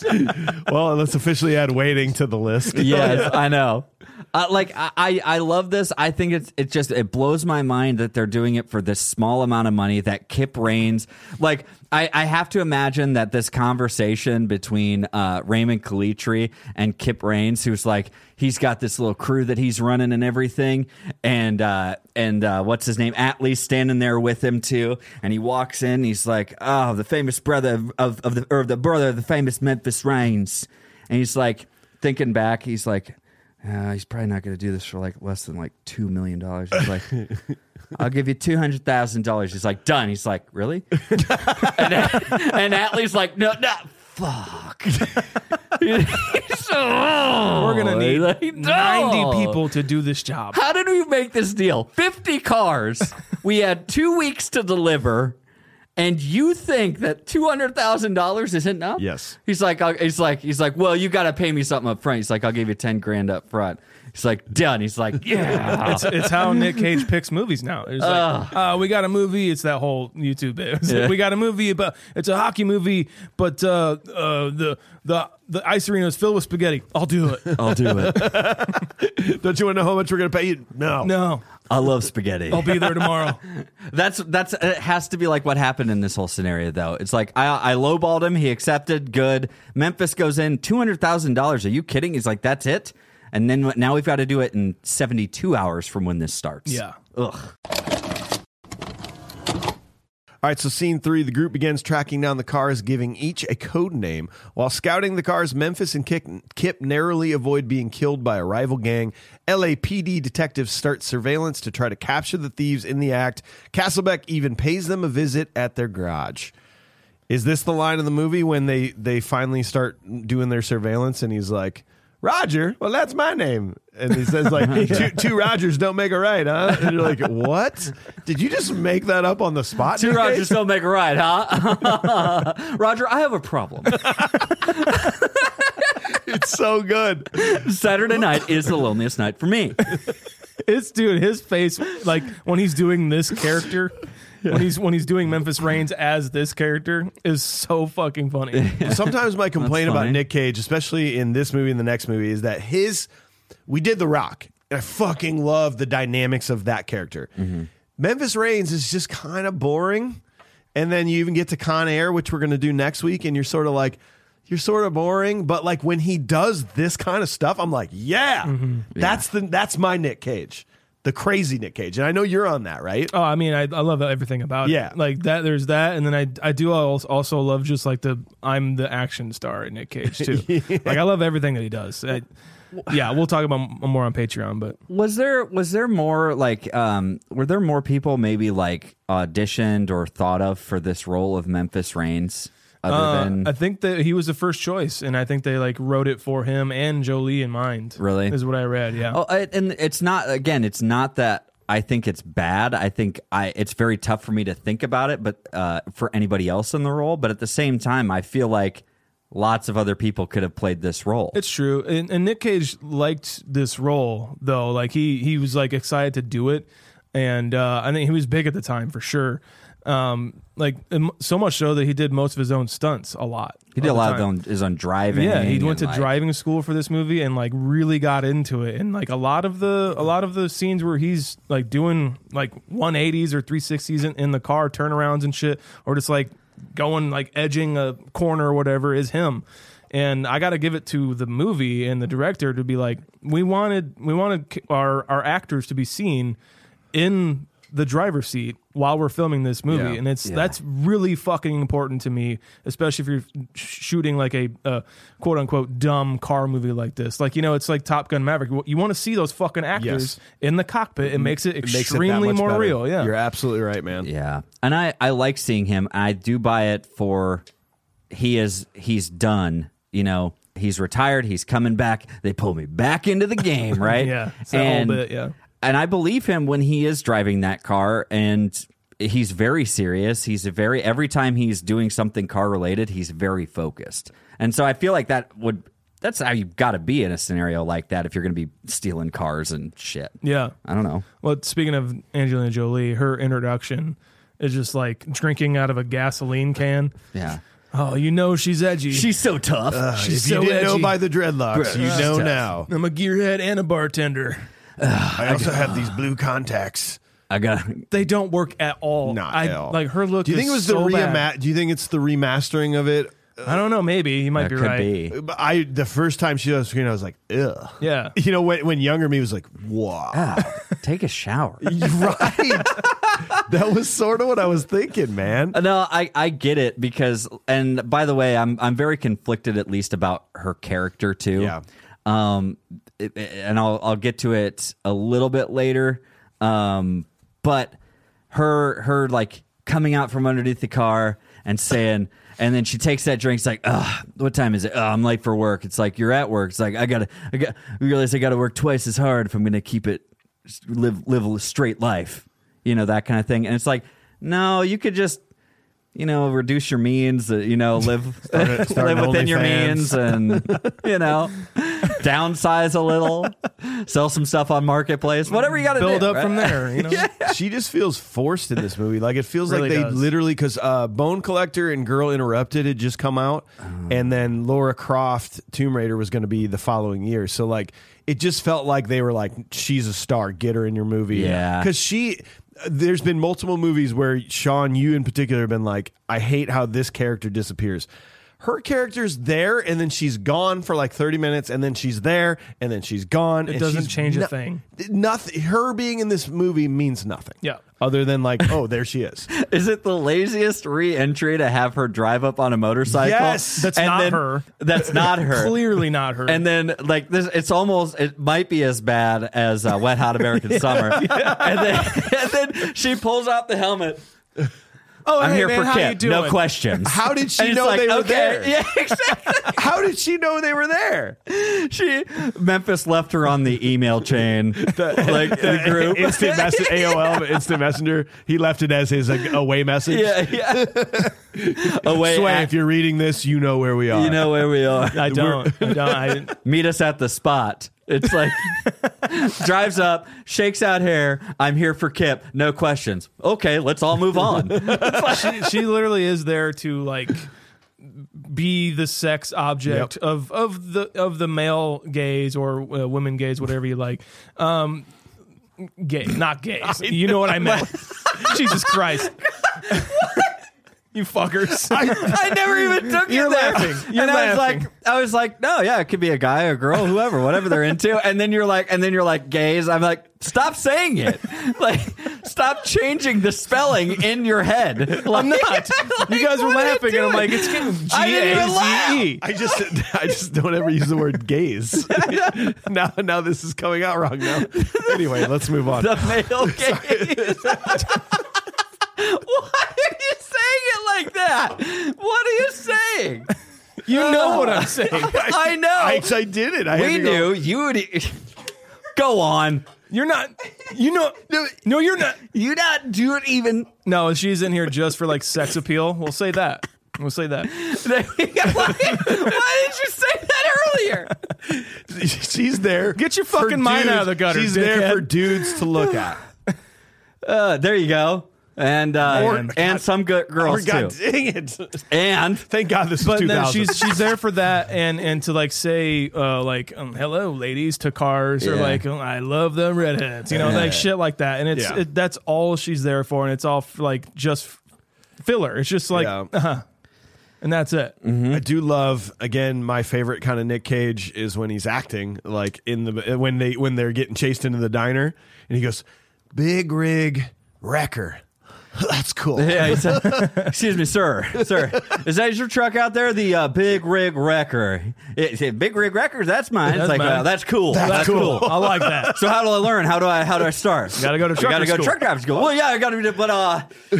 Well, let's officially add Waiting to the list.
Yes, I know. Uh, like I, I I love this. I think it's it just it blows my mind that they're doing it for this small amount of money. That Kip Raines, like I, I have to imagine that this conversation between uh, Raymond Calitri and Kip Raines, who's like he's got this little crew that he's running and everything, and uh, and uh, what's his name, Atlee, standing there with him too, and he walks in, he's like, oh, the famous brother of, of, of the or the brother of the famous Memphis Raines, and he's like thinking back, he's like. Uh, he's probably not going to do this for like less than like two million dollars. He's like, I'll give you two hundred thousand dollars. He's like, done. He's like, really? and, and Atlee's like, no, no, fuck. He's so-
We're gonna need
Like, no.
ninety people to do this job.
How did we make this deal? fifty cars. We had two weeks to deliver. And you think that two hundred thousand dollars is enough?
Yes.
He's like, I'll- he's like, he's like, well, you got to pay me something up front. He's like, I'll give you ten grand up front. He's like, done. He's like, yeah.
It's, it's how Nick Cage picks movies now. It's like, uh, we got a movie. It's that whole YouTube bit. It's like,
Yeah.
we got a movie, but it's a hockey movie, but uh, uh, the the the ice arena is filled with spaghetti. I'll do it.
I'll do it.
Don't you want to know how much we're going to pay you? No.
No,
I love spaghetti.
I'll be there tomorrow.
That's that's it has to be like what happened in this whole scenario though. It's like I I lowballed him, he accepted, good. Memphis goes in two hundred thousand dollars. Are you kidding? He's like, that's it. And then now we've got to do it in seventy two hours from when this starts.
Yeah.
Ugh.
All right, so scene three, the group begins tracking down the cars, giving each a code name. While scouting the cars, Memphis and Kip, Kip narrowly avoid being killed by a rival gang. L A P D detectives start surveillance to try to capture the thieves in the act. Castlebeck even pays them a visit at their garage. Is this the line of the movie when they, they finally start doing their surveillance and he's like, Roger? Well, that's my name. And he says, like, two, two Rogers don't make a right, huh? And you're like, what? Did you just make that up on the spot?
Two
Nick?
Rogers don't make a right, huh? Roger, I have a problem.
It's so good.
Saturday night is the loneliest night for me.
It's dude, his face, like when he's doing this character, when he's when he's doing Memphis Reigns as this character, is so fucking funny.
Sometimes my complaint about
funny.
Nick Cage, especially in this movie and the next movie, is that his we did The Rock, and I fucking love the dynamics of that character.
Mm-hmm.
Memphis Reigns is just kind of boring, and then you even get to Con Air, which we're going to do next week, and you're sort of like, you're sort of boring, but like when he does this kind of stuff, I'm like, yeah,
Mm-hmm.
that's the that's my Nick Cage, the crazy Nick Cage, and I know you're on that, right?
Oh, I mean, I, I love everything about
Yeah.
it. Like that, there's that, and then I I do also also love just like the I'm the action star in Nick Cage too. Like I love everything that he does. I, yeah, we'll talk about m- more on Patreon, but
Was there was there more like um were there more people maybe like auditioned or thought of for this role of Memphis Reigns other
uh,
than
I think that he was the first choice, and I think they like wrote it for him and Jolie in mind.
Really?
is what I read. Yeah.
Oh, I- and it's not again. It's not that I think it's bad. I think I. It's very tough for me to think about it, but uh, for anybody else in the role. But at the same time, I feel like lots of other people could have played this role.
It's true, and, and Nick Cage liked this role though. Like he he was like excited to do it, and uh, I think he was big at the time for sure. Um, like and so much so that he did most of his own stunts a lot.
he did a
all the
lot
time.
of them, his own driving.
Yeah, he went to
and, like,
driving school for this movie and like really got into it. And like a lot of the a lot of the scenes where he's like doing like one eighties or three sixties in, in the car, turnarounds and shit, or just like going like edging a corner or whatever is him. And I got to give it to the movie and the director to be like, we wanted we wanted our our actors to be seen in the driver's seat while we're filming this movie,
Yeah.
and it's
Yeah.
that's really fucking important to me, especially if you're sh- shooting like a uh, quote unquote dumb car movie like this. Like, you know, it's like Top Gun Maverick. You want to see those fucking actors
Yes.
in the cockpit. It makes it
It makes it that
extremely
much
more
better.
real. Yeah,
You're absolutely right, man.
Yeah, and I I like seeing him. I do buy it for he is he's done. You know, he's retired. He's coming back. They pulled me back into the game, right?
yeah, it's that
and
whole bit. Yeah.
and I believe him when he is driving that car, and he's very serious. He's a very every time he's doing something car related, he's very focused. And so I feel like that would that's how you got to be in a scenario like that if you're going to be stealing cars and shit.
Yeah.
I don't know.
Well, speaking of Angelina Jolie, her introduction is just like drinking out of a gasoline can.
Yeah.
Oh, you know she's edgy.
She's so tough.
She's
if you
so
didn't know
edgy.
by the dreadlocks, you
Bruh.
know
Tough.
now.
I'm a gearhead and a bartender.
I also have these blue contacts.
I got
They don't work at all.
Not
I,
at all.
Like her look.
Do you think
is
it was
so
the
bad.
reima- Do you think it's the remastering of it?
I don't know. Maybe you might
that
be
could
right.
be.
But I the first time she was on the screen, I was like, ugh.
Yeah.
You know, when when younger me was like, wow.
Ah, take a shower.
Right. That was sort of what I was thinking, man.
No, I, I get it because, and by the way, I'm I'm very conflicted at least about her character too.
Yeah.
Um, it- it- and I'll I'll get to it a little bit later. Um, but her her like coming out from underneath the car and saying, and then she takes that drink. It's like, ugh, what time is it? Oh, I'm late for work. It's like you're at work. It's like I gotta I got I realize I gotta work twice as hard if I'm gonna keep it live live a straight life. You know, that kind of thing. And it's like, no, you could just, you know, reduce your means, uh, you know, live
Start- start
live
an
within your
OnlyFans.
means and, you know, downsize a little, sell some stuff on Marketplace, whatever you got to do.
Build up
right?
from there. You know.
She just feels forced in this movie. Like it feels
Really
like they
does.
literally because uh, Bone Collector and Girl Interrupted had just come out, and then Laura Croft Tomb Raider was going to be the following year. So like it just felt like they were like, she's a star, get her in your movie.
Yeah.
because she. There's been multiple movies where Sean, you in particular, have been like, I hate how this character disappears. her character's there, and then she's gone for like thirty minutes, and then she's there, and then she's gone.
It
and
doesn't
she's
change a
no-
thing.
Nothing. Her being in this movie means nothing.
Yeah.
Other than like, oh, there she is.
Is it the laziest re-entry to have her drive up on a motorcycle?
Yes.
That's
And
not
then-
her.
That's not her.
Clearly not her.
And then, like this, it's almost it might be as bad as uh, Wet Hot American Summer. And then, and then she pulls out the helmet.
oh,
I'm
hey,
here
man,
for
how you
Kip.
doing?
No questions.
How did she
And it's
know
like,
they were
okay,
there?
Yeah, exactly.
How did she know they were there?
She Memphis left her on the email chain, like the group.
Instant message, A O L, instant messenger. He left it as his like, away message.
Yeah, yeah. Away,
Sway,
at-
if you're reading this, you know where we are.
you know where we are.
I don't. I don't. I didn't.
Meet us at the spot. It's like drives up, shakes out hair. I'm here for Kip. No questions. Okay, let's all move on.
she, she literally is there to like be the sex object
Yep.
of of the of the male gaze or uh, women gaze, whatever you like. Um, gay, not gays. You know what I meant. Jesus Christ. You fuckers.
I, I never even took
You're
it there.
laughing. You're
and I was
laughing.
like, I was like, no, yeah, it could be a guy, a girl, whoever, whatever they're into. And then you're like, and then you're like, gays. I'm like, stop saying it. Like, stop changing the spelling in your head. Like,
I'm not. You guys were
what are you
laughing, and I'm
doing?
like, it's getting G
I didn't even
A
laugh.
Z E.
I just, I just don't ever use the word gaze. now, now this is coming out wrong. Now, anyway, let's move on.
the male gaze. Why are you saying it like that? What are you saying?
You know what I'm saying.
I know.
I, I did it. I had
we
to go-
knew you would. Go on.
You're not. You know. No, you're not.
You not do it even.
No, she's in here just for like sex appeal. We'll say that. We'll say that.
why, why did you say that earlier?
She's there.
Get your
for
fucking mind
dudes.
out of the gutter,
She's there
dickhead.
for dudes to look at.
Uh, there you go. And uh,
Or-
and some good
Oh,
girls
God
too.
dang it.
And
Thank God this is
But
two
then
thousand.
she's she's there for that and and to like say uh, like um, hello ladies to cars or
Yeah.
like oh, I love the redheads, you know, like shit like that, and it's
Yeah.
it, that's all she's there for, and it's all f- like just filler. It's just like
Yeah.
uh-huh. And that's it.
I do love, again, my favorite kind of Nick Cage is when he's acting, like in the when they when they're getting chased into the diner, and he goes, "Big rig wrecker." That's cool.
yeah, he said, excuse me, sir, sir, is that your truck out there? The uh, Big Rig Wrecker. It, it, Big Rig Wrecker, that's mine.
That's
it's like,
mine.
uh, that's cool. That's,
cool.
cool.
I like that.
So how do I learn? How do I how do I start?
Gotta go to
You
trucker
gotta go to
school.
truck driving school. Well, yeah, I gotta do, but uh,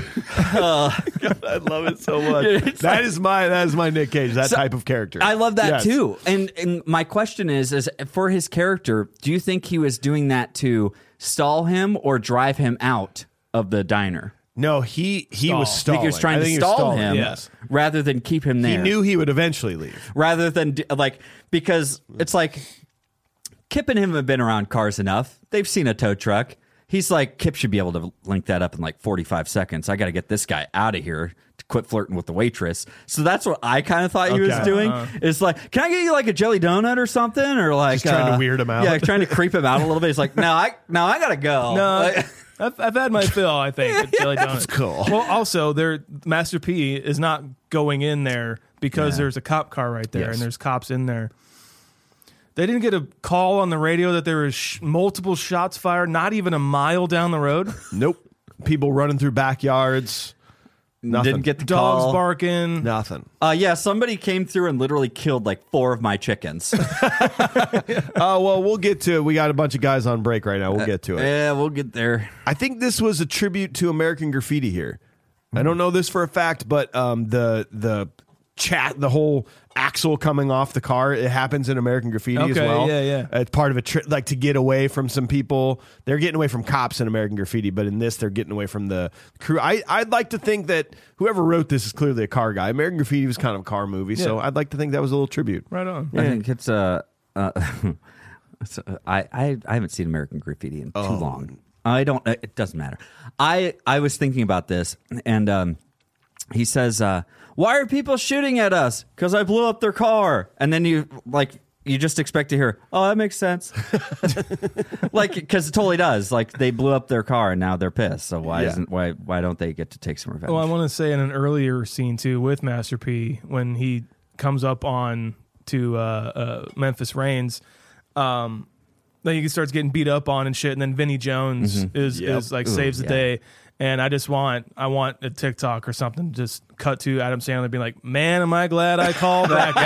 I love it so much.
It's
That
like-
is my that is my Nick Cage. That
So,
type of character.
I love that
Yes.
too. And and my question is, is for his character, do you think he was doing that to stall him or drive him out of the diner?
No, he he
Stall.
was
I
I
stalling.
think he was trying
I
to
think he was
stall
stalling.
him
yes.
rather than keep him there.
He knew he would eventually leave.
rather than d- like because it's like Kip and him have been around cars enough. They've seen a tow truck. He's like, Kip should be able to link that up in like forty-five seconds. I got to get this guy out of here to quit flirting with the waitress. So that's what I kind of thought he was
Okay.
doing. It's like, can I get you like a jelly donut or something? Or like
Just trying to
uh,
weird him out.
Yeah, trying to creep him out a little bit. He's like, no, I no, I gotta go.
No,
Like-
I've, I've had my fill, I think, at Jelly Donuts.
cool.
Well, also, their Master P is not going in there because there's a cop car right there,
Yes.
and there's cops in there. They didn't get a call on the radio that there was sh- multiple shots fired, not even a mile down the road.
Nope. People running through backyards. Nothing.
Didn't get the
Dogs
call.
barking.
Nothing.
Uh, yeah, somebody came through and literally killed like four of my chickens.
Oh, well, we'll get to it. We got a bunch of guys on break right now. We'll get to it.
Yeah, we'll get there.
I think this was a tribute to American Graffiti here. I don't know this for a fact, but um, the the chat, the whole axle coming off the car, it happens in American Graffiti as
Okay,
well.
yeah, yeah.
It's part of a tri- like to get away from some people. They're getting away from cops in American Graffiti, but in this, they're getting away from the crew. I, I'd like to think that whoever wrote this is clearly a car guy. American Graffiti was kind of a car movie, so
Yeah.
I'd like to think that was a little tribute.
Right on.
I think it's uh, uh it's, uh, I, I I haven't seen American Graffiti in too long. I don't. It doesn't matter. I I was thinking about this, and um, he says, uh, "Why are people shooting at us? Because I blew up their car." And then you like you just expect to hear, "Oh, that makes sense," like because it totally does. Like they blew up their car and now they're pissed. So why
Yeah.
isn't why why don't they get to take some revenge?
Well, I want to say in an earlier scene too with Master P when he comes up on to uh, uh, Memphis Reigns, um, then he starts getting beat up on and shit, and then Vinnie Jones is
Yep.
is like
Ooh,
saves the
yeah.
day. And I just want, I want a TikTok or something. Just cut to Adam Sandler being like, "Man, am I glad I called that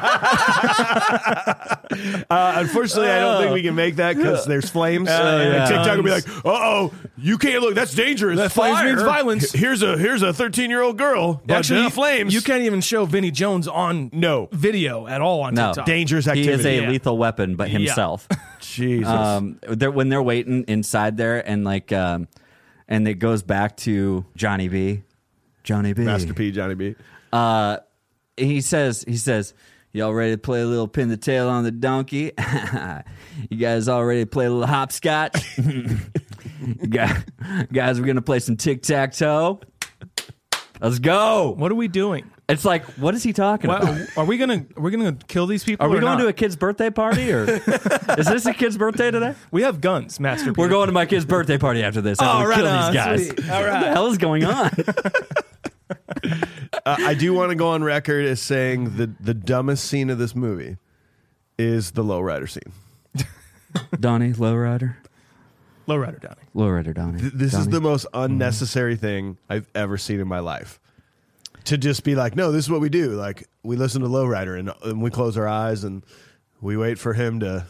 guy."
Uh, unfortunately, I don't think we can make that because there's flames.
yeah.
And TikTok will be like, "Uh oh, you can't look. That's dangerous.
That flames
Fire.
means violence."
Here's a here's a thirteen year old girl. But
Actually,
uh, flames.
You can't even show Vinnie Jones on
No.
video at all on
No.
TikTok.
dangerous
He
activity.
is a
Yeah.
lethal weapon, but himself.
Jesus.
um, they're, when they're waiting inside there, and like, um, and it goes back to Johnny B. Johnny B.
Master P, Johnny B.
Uh, he says, he says, "Y'all ready to play a little pin the tail on the donkey? You guys all ready to play a little hopscotch? guys, guys, we're gonna play some tic tac toe. Let's go."
What are we doing?
It's like, what is he talking
What,
about?
are we gonna are we gonna kill these people?
Are we
or
going
not?
to a kid's birthday party, or is this a kid's birthday today?
We have guns, Master P.
We're going to my kid's birthday party after this. I'm
Oh,
gonna
right
kill
on,
these guys.
sweet. All
What
right.
the hell is going on?
Uh, I do want to go on record as saying the the dumbest scene of this movie is the lowrider scene.
Donnie, lowrider,
Lowrider Donnie.
lowrider, Donnie.
Th- This is
Donnie.
the most unnecessary thing I've ever seen in my life. To just be like, no, this is what we do. Like, we listen to Lowrider and, and we close our eyes and we wait for him to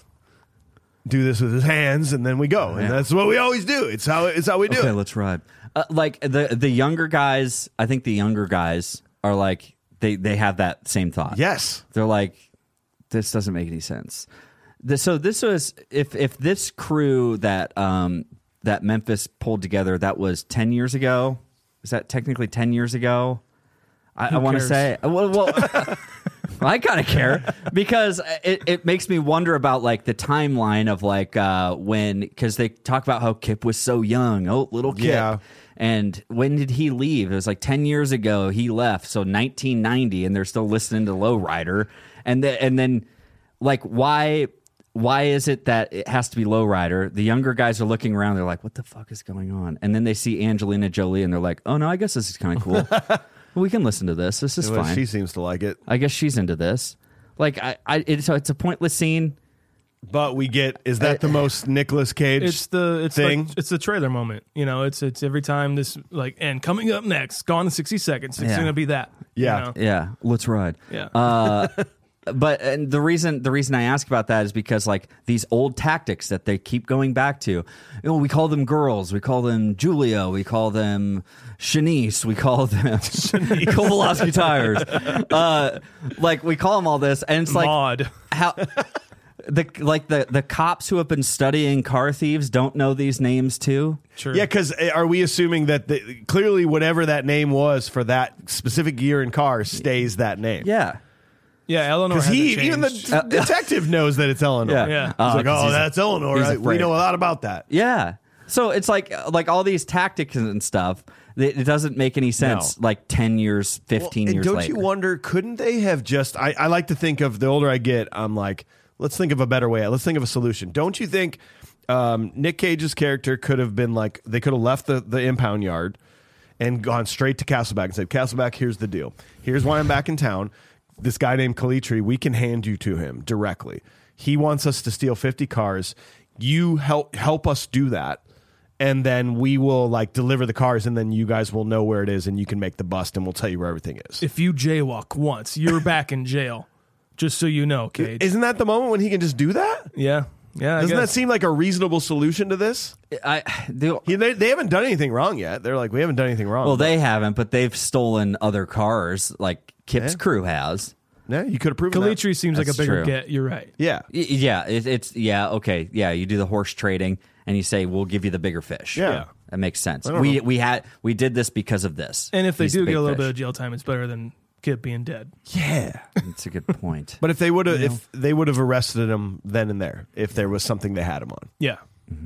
do this with his hands and then we go. And
Yeah.
that's what we always do. It's how it's how we do
Okay,
it.
let's ride. Uh, like the the younger guys, I think the younger guys are like they they have that same thought.
Yes.
They're like, this doesn't make any sense. This, so this was if if this crew that um that Memphis pulled together, that was ten years ago. Is that technically ten years ago? I, I want to
cares?
say well. well I kind of care because it, it makes me wonder about like the timeline of like uh, when, because they talk about how Kip was so young, oh little Kip,
Yeah.
and when did he leave? It was like ten years ago he left, so nineteen ninety, and they're still listening to Lowrider, and the, and then like why why is it that it has to be Lowrider? The younger guys are looking around, they're like, what the fuck is going on? And then they see Angelina Jolie, and they're like, oh no, I guess this is kind of cool. We can listen to this. This is
Well,
fine.
she seems to like it.
I guess she's into this. Like, I, I it's, it's a pointless scene.
But we get, is that the most Nicolas Cage
It's the it's
thing?
like, it's the trailer moment. You know, it's it's every time this like and coming up next, gone in sixty seconds. It's
Yeah.
gonna be that. you
Yeah.
know?
Yeah, let's ride.
Yeah.
Uh, but and the reason the reason I ask about that is because like these old tactics that they keep going back to. You know, we call them girls. We call them Julia. We call them Shanice. We call them Kovalowski tires. Uh, like we call them all this, and it's like
Maud.
how. The like the, the cops who have been studying car thieves don't know these names too.
Sure.
Yeah, because are we assuming that the, clearly whatever that name was for that specific year in cars stays that name?
Yeah.
Yeah, Eleanor.
Because
hasn't
he, even the
changed.
d- detective knows that it's Eleanor.
Yeah.
Yeah.
He's
Uh,
like,
'cause
oh,
he's-
that's Eleanor.
he's
Right? We
afraid.
know a lot about that.
Yeah. So it's like like all these tactics and stuff. It, it doesn't make any sense.
No.
Like ten years, fifteen
Well, and
years
don't
later.
you wonder, couldn't they have just, I, I like to think of, the older I get, I'm like, let's think of a better way. Let's think of a solution. Don't you think um, Nick Cage's character could have been like, they could have left the, the impound yard and gone straight to Castleback and said, Castleback, here's the deal. Here's why I'm back in town. This guy named Calitri, we can hand you to him directly. He wants us to steal fifty cars. You help help us do that. And then we will like deliver the cars, and then you guys will know where it is, and you can make the bust, and we'll tell you where everything is.
If you jaywalk once, you're back in jail. Just so you know, Cage.
Isn't that the moment when he can just do that?
yeah. Yeah. I
Doesn't that
guess.
seem like a reasonable solution to this?
I, the,
He, they, they haven't done anything wrong yet. They're like, we haven't done anything wrong.
well, they haven't, but they've stolen other cars. Like Kip's
Yeah.
crew has.
yeah, you could have proven that.
Calitri seems like a
That's
bigger
true.
get. You're right.
Yeah,
Y- Yeah, it, it's yeah okay yeah. You do the horse trading, and you say we'll give you the bigger fish.
Yeah.
Yeah.
That makes sense.
don't
We
know.
we had we did this because of this.
And if they
He's
do
the
get a
big
little bit
fish.
of jail time, it's better than Kip being dead.
yeah.
That's a good point.
But if they would have, if they would have arrested him then and there, if there was something they had him on,
Yeah.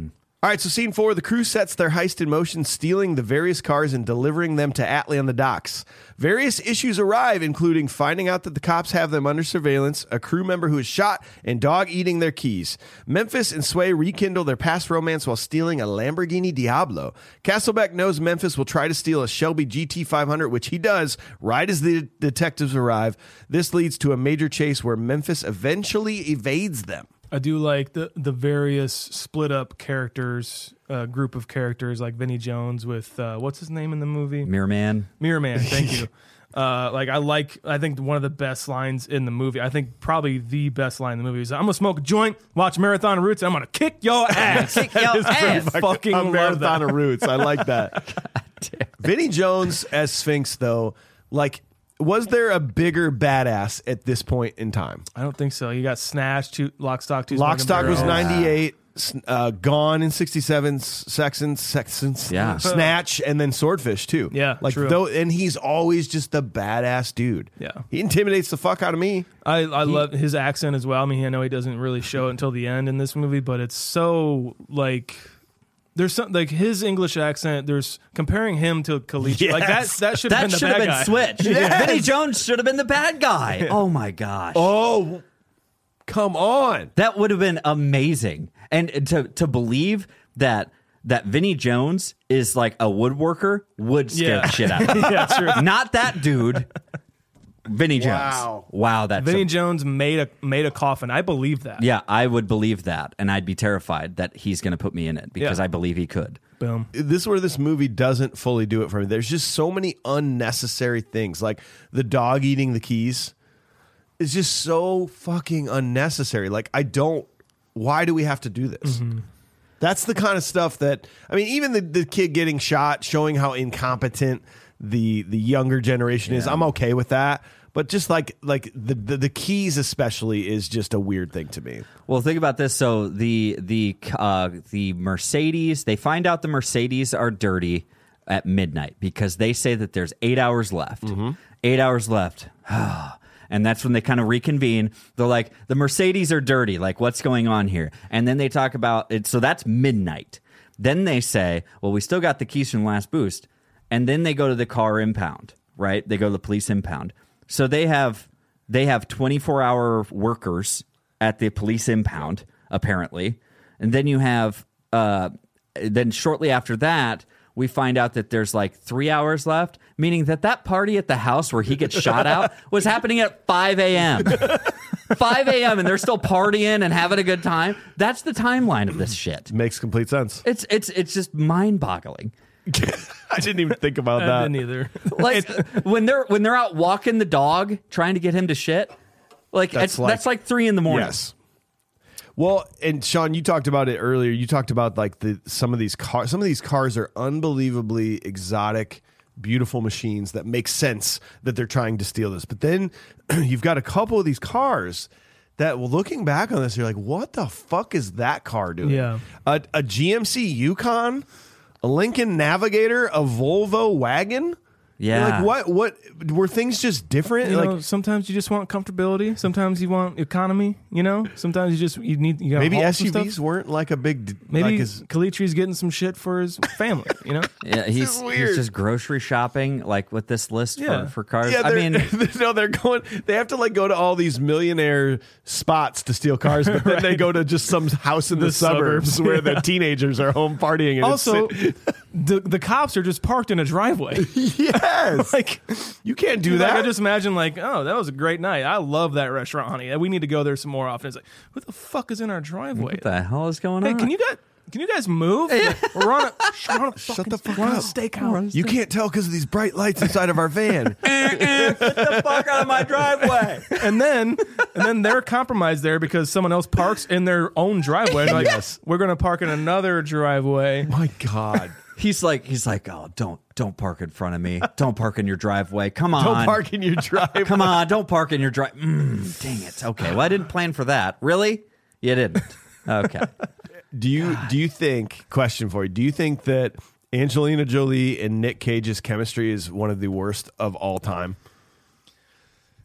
All right, so scene four, the crew sets their heist in motion, stealing the various cars and delivering them to Atlee on the docks. Various issues arrive, including finding out that the cops have them under surveillance, a crew member who is shot, and dog eating their keys. Memphis and Sway rekindle their past romance while stealing a Lamborghini Diablo. Castlebeck knows Memphis will try to steal a Shelby G T five hundred, which he does right as the detectives arrive. This leads to a major chase where Memphis eventually evades them.
I do like the the various split up characters, uh, group of characters like Vinnie Jones with uh, what's his name in the movie?
Mirror Man.
Mirror Man. Thank you. Uh, like I like, I think one of the best lines in the movie. I think probably the best line in the movie is, "I'm gonna smoke a joint, watch Marathon of Roots, and I'm gonna kick your ass."
Kick your ass.
Fucking
A
love
Marathon
that.
of Roots. I like that. Vinnie Jones as Sphinx, though, like, was there a bigger badass at this point in time?
I don't think so. You got Snatch, two, Lock, Stock, Two
Lock,
Smoking
Stock was
Barrels.
ninety-eight, s- uh, Gone in sixty-seven, Sexton, Sexton,
Yeah.
Snatch, and then Swordfish, too.
Yeah,
like
true.
Though, and he's always just a badass dude.
Yeah.
He intimidates the fuck out of me.
I, I love his accent as well. I mean, I know he doesn't really show it until the end in this movie, but it's so like there's some like his English accent. There's comparing him to Kalichi. Like that.
Yes.
That should have
That
been the
should have
bad
been
guy.
switched.
Yes.
Vinnie Jones should have been the bad guy. Oh my gosh.
Oh, come on.
That would have been amazing. And to to believe that that Vinnie Jones is like a woodworker would scare
Yeah.
the shit out of me.
Yeah, true.
Not that dude. Vinnie Jones.
Wow.
Wow, that's
Vinnie
a-
Jones made a made a coffin. I believe that.
yeah, I would believe that, and I'd be terrified that he's going to put me in it because
Yeah.
I believe he could.
Boom.
This is where this movie doesn't fully do it for me. There's just so many unnecessary things, like the dog eating the keys is just so fucking unnecessary. Like, I don't. Why do we have to do this? That's the kind of stuff that, I mean, even the, the kid getting shot, showing how incompetent the the younger generation is.
Yeah.
I'm okay with that. But just like like the, the the keys especially is just a weird thing to me.
Well, think about this. So the the uh, the Mercedes, they find out the Mercedes are dirty at midnight because they say that there's eight hours left. Eight hours left. And that's when they kind of reconvene. They're like, the Mercedes are dirty. Like, what's going on here? And then they talk about it. So that's midnight. Then they say, well, we still got the keys from the last boost. And then they go to the car impound, right? They go to the police impound. So they have they have twenty-four hour workers at the police impound, apparently. And then you have, uh, then shortly after that, we find out that there's like three hours left, meaning that that party at the house where he gets shot out was happening at five a.m. five a.m. and they're still partying and having a good time. That's the timeline of this shit.
Makes complete sense.
It's it's it's just mind-boggling.
I didn't even think about
I
that.
didn't either.
Like when they're when they're out walking the dog trying to get him to shit. Like
That's
it's,
like-
that's like three in the morning.
Yes. Well, and Sean, you talked about it earlier. You talked about like the some of these cars. Some of these cars are unbelievably exotic, beautiful machines that make sense that they're trying to steal this. But then you've got a couple of these cars that, well, looking back on this, you're like, what the fuck is that car doing?
Yeah.
a, a G M C Yukon, a Lincoln Navigator, a Volvo wagon. You're
Yeah.
like, what? What were things just different?
You
like
know, sometimes you just want comfortability. Sometimes you want economy. You know, sometimes you just you need you got
maybe S U Vs weren't like a big. d-
Maybe
like his,
Kalitri's getting some shit for his family. You know,
Yeah, he's
weird.
he's just grocery shopping like with this list
Yeah.
for, for cars.
Yeah,
I
they're-
mean,
no, they're going. They have to like go to all these millionaire spots to steal cars, but then they go to just some house in the,
The
suburbs,
suburbs.
where the teenagers are home partying. And
also
it's,
the the cops are just parked in a driveway.
yes,
Like
you can't do
Like,
that.
I just imagine like, oh, that was a great night. I love that restaurant, honey. We need to go there some more often. It's like, who the fuck is in our driveway?
what the hell is going
Hey,
on?
can you guys can you guys move? Like, we're on a, we're on a
Shut
fucking-
the fuck
we're on a
up.
steakhouse.
You can't tell because of these bright lights inside of our van.
Get the fuck out of my driveway?
And then and then they're compromised there because someone else parks in their own driveway. They're like,
Yes.
we're gonna park in another driveway.
My God,
He's like he's like, oh, don't don't park in front of me. Don't park in your driveway. Come on.
don't park in your driveway.
Come on, don't park in your drive. Mm, dang it. Okay, well, I didn't plan for that. Really? You didn't. Okay.
Do you do you think? Question for you: do you think that Angelina Jolie and Nick Cage's chemistry is one of the worst of all time?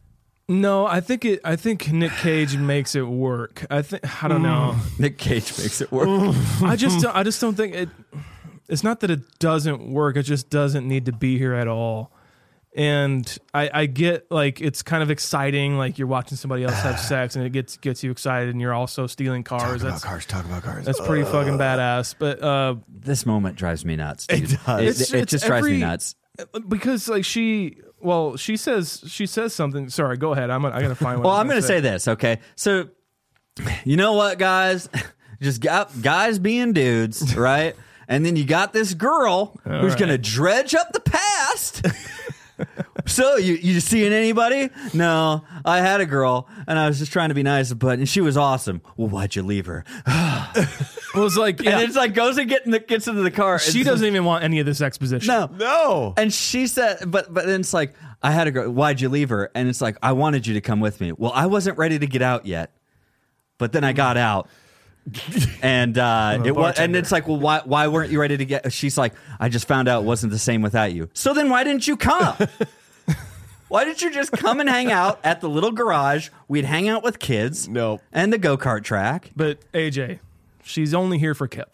No, I think it. I think Nick Cage makes it work. I think. I don't know.
Nick Cage makes it work.
I just. I just don't think it. It's not that it doesn't work. It just doesn't need to be here at all. And I, I get like it's kind of exciting, like you're watching somebody else have sex, and it gets gets you excited, and you're also stealing cars.
Talk about
that's
cars. Talk about cars.
that's pretty
uh,
fucking badass. But uh,
This moment drives me nuts. Dude.
It does.
It,
It's-
it
it's
just drives me
every-
nuts.
because like she, well, she says she says something. Sorry, go ahead. I'm. Gonna, I gotta find. What
Well, I'm going to say this, okay? So, you know what, guys? Just got guys being dudes, right? And then you got this girl who's
right.
going to dredge up the past. So, you you seeing anybody? No, I had a girl, and I was just trying to be nice, but and she was awesome. Well, why'd you leave her?
Well, it's like yeah,
And it's like goes and get in the, gets into the car.
she
It's
doesn't even want any of this exposition.
No,
No.
And she said, but but then it's like, I had to go. Why'd you leave her? And it's like, I wanted you to come with me. Well, I wasn't ready to get out yet, but then I got out, and uh, it was. And it's like, well, why why weren't you ready to get? She's like, I just found out it wasn't the same without you. So then why didn't you come? Why didn't you just come and hang out at the little garage? We'd hang out with kids.
Nope.
And the go kart track.
But A J, she's only here for Kip.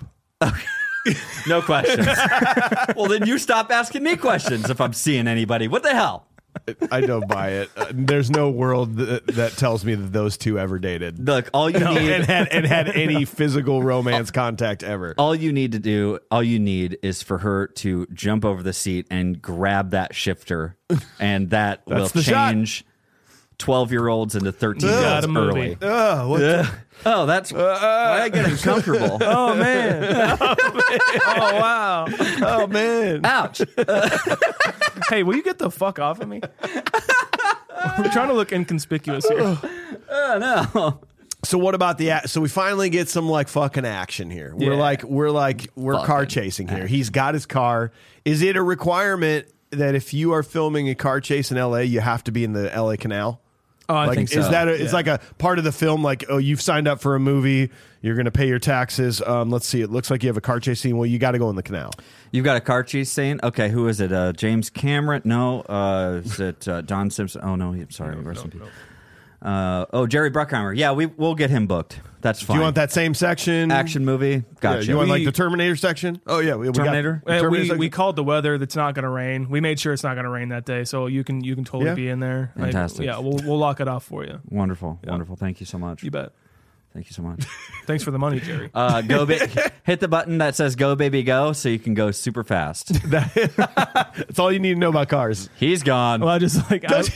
No questions. Well, then you stop asking me questions if I'm seeing anybody. What the hell?
I don't buy it. Uh, there's no world that, that tells me that those two ever dated.
Look, all you need
and had and had any physical romance contact ever.
all you need to do, all you need is for her to jump over the seat and grab that shifter, and that will
the shot.
change twelve-year-olds into thirteen-year-olds
Got a movie.
early.
Oh, what the-
Oh, that's why I get uncomfortable.
Oh man! Oh wow!
oh man.
Ouch.
Hey, will you get the fuck off of me? I'm trying to look inconspicuous here.
Oh, no.
So what about the a- so we finally get some like fucking action here. We're
Yeah.
like we're like we're car
Fucking
chasing here. He's got his car. Is it a requirement that if you are filming a car chase in L A, you have to be in the L A Canal?
Oh, I
Like,
think so.
is that a, it's
Yeah.
like a part of the film? Like, oh, you've signed up for a movie, you're going to pay your taxes. Um, let's see, it looks like you have a car chase scene. Well, you got to go in the canal.
You've got a car chase scene? Okay, who is it? Uh, James Cameron? No. Uh, is it uh, Don Simpson? Oh, no. I'm sorry. rest in peace. Uh, oh, Jerry Bruckheimer. Yeah, we, we'll get him booked. That's
Do
fine.
you want that same section?
action movie?
Yeah,
Gotcha.
you want like
We-
the Terminator section? Oh yeah, we, we
Terminator?
Got the
Uh,
Terminator
we
section?
we called the weather that's not going to rain. We made sure it's not going to rain that day, so you can you can totally
Yeah.
be in there. Like,
Fantastic.
yeah, we'll we'll lock it off for you.
Wonderful. Wonderful. Thank you so much.
You bet.
Thank you so much.
Thanks for the money, Jerry.
Uh, go ba- hit the button that says "Go baby go" so you can go super fast.
That's all you need to know about cars.
He's gone.
well, I just like I,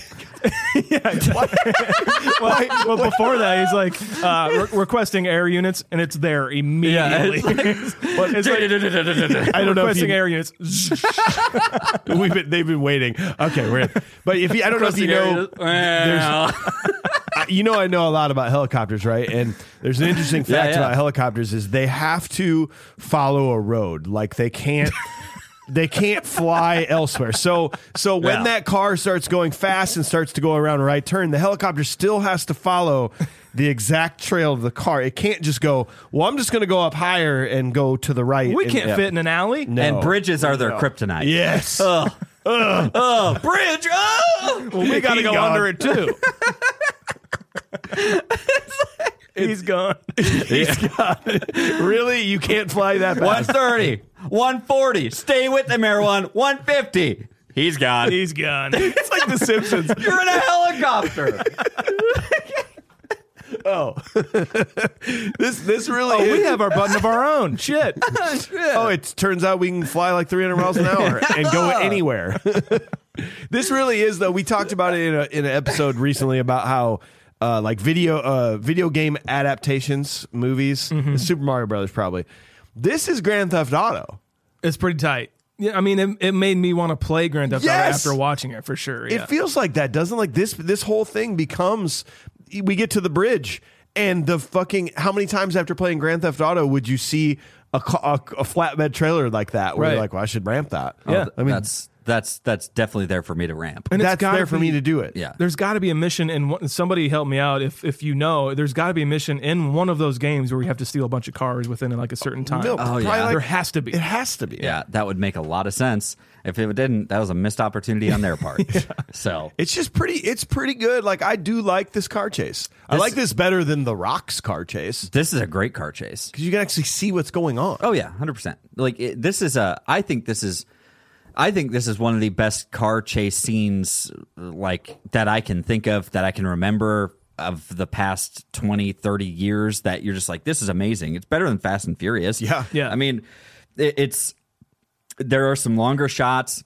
well, well, before that, he's like uh, re- requesting air units, and it's there immediately.
Well,
It's like,
I don't know if
requesting
you,
air units.
we've been, they've been waiting. Okay, we're in. But if you, I don't know if you know,
Well,
I- you know, I know a lot about helicopters, right? And there's an interesting
Yeah,
fact
yeah.
about helicopters is they have to follow a road. Like they can't. They can't fly elsewhere. So, so when
Yeah.
that car starts going fast and starts to go around a right turn, the helicopter still has to follow the exact trail of the car. It can't just go, well, I'm just going to go up higher and go to the right.
We
And-
can't fit in an alley.
No.
and bridges are their kryptonite.
Yes.
Oh, bridge. Oh,
Well, we got to
He's
go
gone.
under it too. He's gone.
Really? You can't fly that
one
fast?
thirty, one forty. Stay with him, everyone. one fifty. He's gone.
He's gone.
It's like The Simpsons.
You're in a helicopter.
Oh. this this really
Oh,
is.
we have our button of our own. Shit.
Oh, it turns out we can fly like three hundred miles an hour and go anywhere. This really is, though. We talked about it in, a, in an episode recently about how uh, like video uh, video game adaptations, movies, Super Mario Brothers probably. This is Grand Theft Auto.
It's pretty tight. Yeah, I mean, it, it made me want to play Grand Theft Auto
Yes!
after watching it for sure. Yeah.
It feels like that, doesn't it? Like this this whole thing becomes, we get to the bridge and the fucking, how many times after playing Grand Theft Auto would you see a, ca- a, a flatbed trailer like that where you're
Right.
like, well, I should ramp that.
Yeah.
I mean,
that's that's that's definitely there for me to ramp.
And it's
That's
gotta
there for
be-
me to do it.
Yeah.
There's got to be a mission, and one- somebody help me out if if you know. There's got to be a mission in one of those games where you have to steal a bunch of cars within like a certain time.
No,
Oh,
probably
yeah.
like-
There has to be.
It has to be.
Yeah, that would make a lot of sense. If it didn't, that was a missed opportunity on their part. So
It's just pretty. It's pretty good. Like I do like this car chase. I
This-
like this better than the Rock's car chase
this is a great car chase.
because you can actually see what's going on.
Oh yeah, hundred percent. Like it, this is a. I think this is. I think this is one of the best car chase scenes like that I can think of, that I can remember of the past twenty, thirty years, that you're just like, this is amazing. It's better than Fast and Furious.
Yeah.
Yeah.
I mean, it, it's there are some longer shots.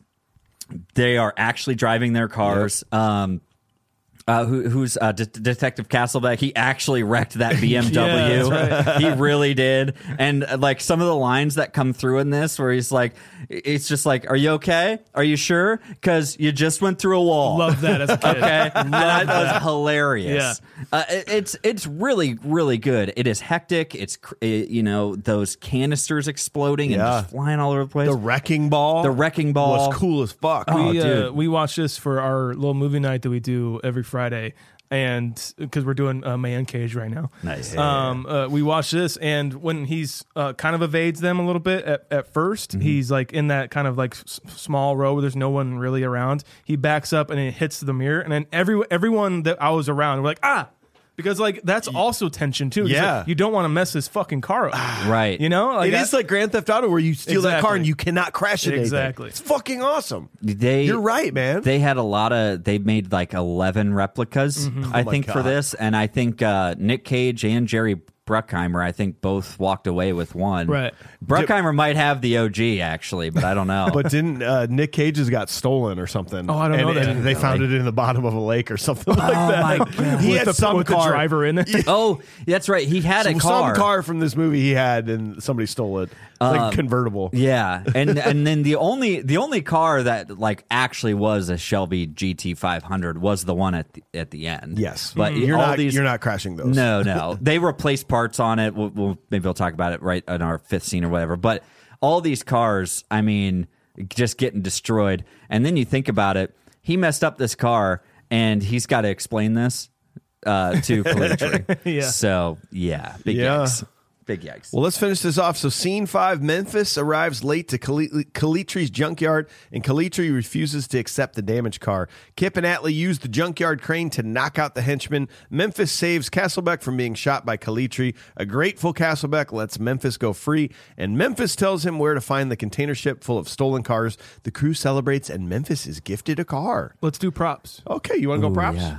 They are actually driving their cars. Um Uh, who, who's uh, De- Detective Castlebeck? He actually wrecked that B M W.
Yeah, that's
He really did. And uh, like some of the lines that come through in this, where he's like, it's just like, "Are you okay? Are you sure? Because you just went through a wall."
Love that as a kid.
Okay, and that was hilarious.
Yeah.
Uh, it- it's it's really really good. It is hectic. It's cr- it, you know, those canisters exploding and
Yeah.
just flying all over the place.
The wrecking ball.
The wrecking ball.
was cool as fuck.
Oh,
we, uh,
dude.
we watch this for our little movie night that we do every Friday, and because we're doing uh, Man Cage right now.
Nice.
Um, uh, we watch this, and when he's uh, kind of evades them a little bit at, at 1st
Mm-hmm.
he's like in that kind of like s- small row where there's no one really around. He backs up and it hits the mirror, and then every everyone that I was around were like, ah. Because like that's also tension too. 'Cause,
Yeah.
like, you don't want to mess this fucking car up.
Right.
You know, like
It is like Grand Theft Auto where you steal that car
Exactly.
and you cannot crash it. anything.
Exactly.
It's fucking awesome.
They,
You're right, man.
They had a lot of. They made like eleven replicas,
Mm-hmm.
I
Oh my
think, for
God.
this, and I think uh, Nick Cage and Jerry Bruckheimer, I think, both walked away with one.
Right.
Bruckheimer might have the O G actually, but I don't know.
But didn't uh, Nick Cage's got stolen or something?
Oh, I don't
and,
know that.
and they found it in the bottom of a lake or something like that.
my God.
He
with
had
the,
some
with
car.
the driver in it.
oh, that's right. He had a
Some
car.
car from this movie he had, and somebody stole it. It's like
Um,
convertible.
Yeah, and and then the only the only car that like actually was a Shelby G T five hundred was the one at the, at the end.
Yes,
but
you're
all
not.
these
You're not crashing those.
No, no. They replaced parts on it. We'll, we'll maybe we'll talk about it right in our fifth scene or whatever. But all these cars, I mean, just getting destroyed. And then you think about it, he messed up this car, and he's got to explain this uh, to Calitri.
Yeah.
So yeah, big
Yeah.
yikes. Big yikes.
Well, let's finish this off. So, scene five, Memphis arrives late to Kali- Kalitri's junkyard, and Kalitri refuses to accept the damaged car. Kip and Atlee use the junkyard crane to knock out the henchman. Memphis saves Castlebeck from being shot by Kalitri. A grateful Castlebeck lets Memphis go free, and Memphis tells him where to find the container ship full of stolen cars. The crew celebrates, and Memphis is gifted a car.
Let's do props.
Okay, you want to go props?
Yeah.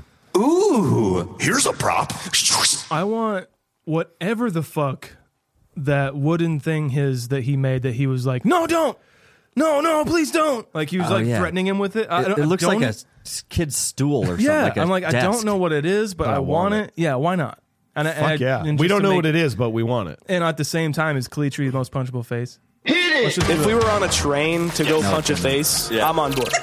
Ooh, here's a prop.
I want whatever the fuck that wooden thing his that he made that he was like, no, don't. No, no, please don't. Like he was
Oh,
like
yeah.
threatening him with it. I
It,
don't-
it looks like
don't-
a s- kid's stool or something.
yeah.
Like a
I'm like, I don't
desk.
know what it is, but,
But
I,
I
want
want
it. Yeah, why not? And, I- and
Fuck
I-
yeah.
and
We
just
don't
to
know
make-
what it is, but we want it.
And at the same time, is Kalitri the most punchable face?
If we were on a train to go punch a face, I'm on board.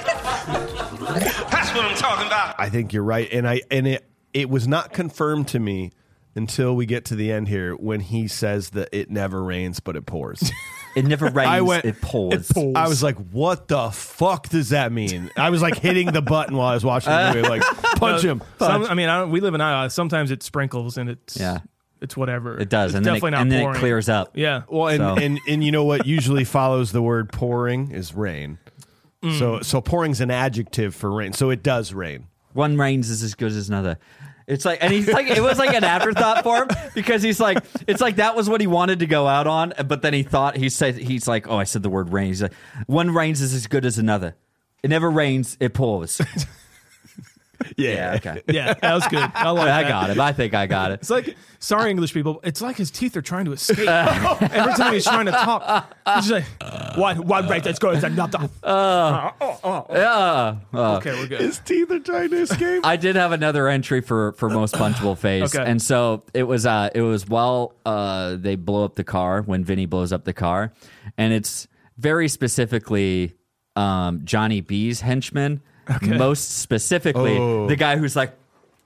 That's what I'm talking about.
I think you're right, and I and it it was not confirmed to me until we get to the end here when he says that it never rains but it pours.
It never rains.
I went-
it pours.
it pours.
I was like, what the fuck does that mean? I was like hitting the button while I was watching the movie, like punch him.
Some, I mean, I don't, we live in Iowa. Sometimes it sprinkles and it's
Yeah.
it's whatever.
It does,
It's
and then it,
definitely not
and then it
pouring.
clears up.
Yeah.
Well, and,
So-
and and you know what usually follows the word pouring is rain.
Mm.
So so pouring's an adjective for rain. So it does rain.
One rains is as good as another. It's like, and he's like, it was like an afterthought for him because he's like, it's like that was what he wanted to go out on, but then he thought he said he's like, oh, I said the word rain. He's like, one rains is as good as another. It never rains, it pours. Yeah, okay.
Yeah, that was good. I like
I
that.
got it. I think I got it.
It's like, sorry, English people. It's like his teeth are trying to escape. Every time he's trying to talk, he's just like, one, one right, that's good. Another.
Yeah. Uh,
Okay, we're good.
His teeth are trying to escape.
I did have another entry for, for most punchable phase,
Okay.
and so it was uh it was while uh they blow up the car when Vinny blows up the car, and it's very specifically um Johnny B's henchman, most specifically
Oh.
the guy who's like,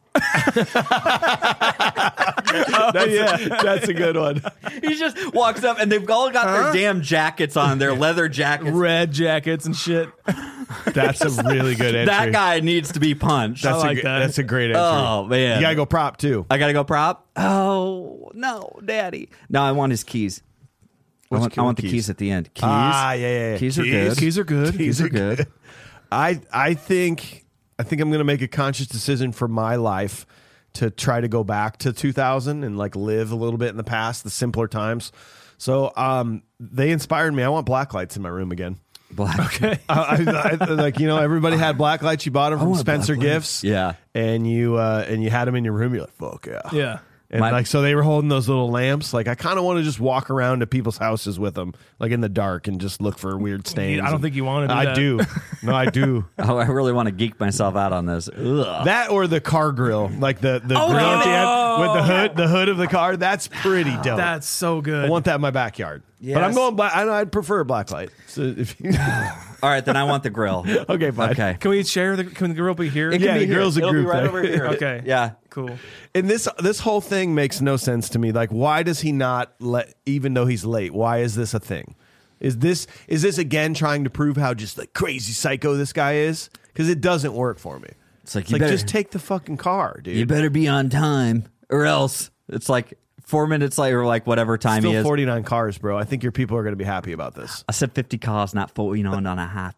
That's, yeah, that's a good one.
he just walks up and they've all got their damn jackets on, their leather jackets.
Red jackets and shit.
That's a really good entry.
That guy needs to be punched.
That's
I like
a,
that.
That's a great entry.
Oh, man.
You gotta go prop too.
I gotta go prop. Oh no, Daddy! No, I want his keys. I
What's
want,
key-
I want the
keys?
keys at the end. Keys.
Ah, yeah, yeah, yeah.
Keys are
Keys.
good.
Keys are good.
Keys are good.
I I think I think I'm gonna make a conscious decision for my life to try to go back to two thousand and like live a little bit in the past, the simpler times. So um, they inspired me. I want black lights in my room again.
Black.
Okay.
I, I, I, like you know, everybody had black lights. You bought them from
want
Spencer
black lights.
Gifts,
Yeah.
and you uh, and you had them in your room. You're like, fuck yeah,
Yeah.
And
My-
like so, they were holding those little lamps. Like I kind of want to just walk around to people's houses with them, like in the dark, and just look for weird stains.
I don't think you want to do
I
that.
do. No, I do.
Oh, I really want to geek myself out on this. Ugh.
That or the car grill, like the the
Oh,
grill at the
no.
end with the hood, the hood of the car. That's pretty dope.
That's so good.
I want that in my backyard.
Yes.
But I'm going black. I know I'd prefer black light. So if you,
All right, then I want the grill.
okay, fine.
Okay.
Can we share the? Can the girl be here?
It can
Yeah,
be
the
here.
girl's a
It'll be
group
right
thing.
over here.
Okay.
Yeah.
Cool.
And this this whole thing makes no sense to me. Like, why does he not let? Even though he's late, why is this a thing? Is this is this again trying to prove how just like crazy psycho this guy is? Because it doesn't work for me.
It's like,
It's
you
like
better,
just take the fucking car, dude.
you better be on time or else. It's like four minutes later, or like whatever time he
Still
is.
forty-nine cars, bro. I think your people are going to be happy about this.
I said fifty cars, not forty-nine and a half.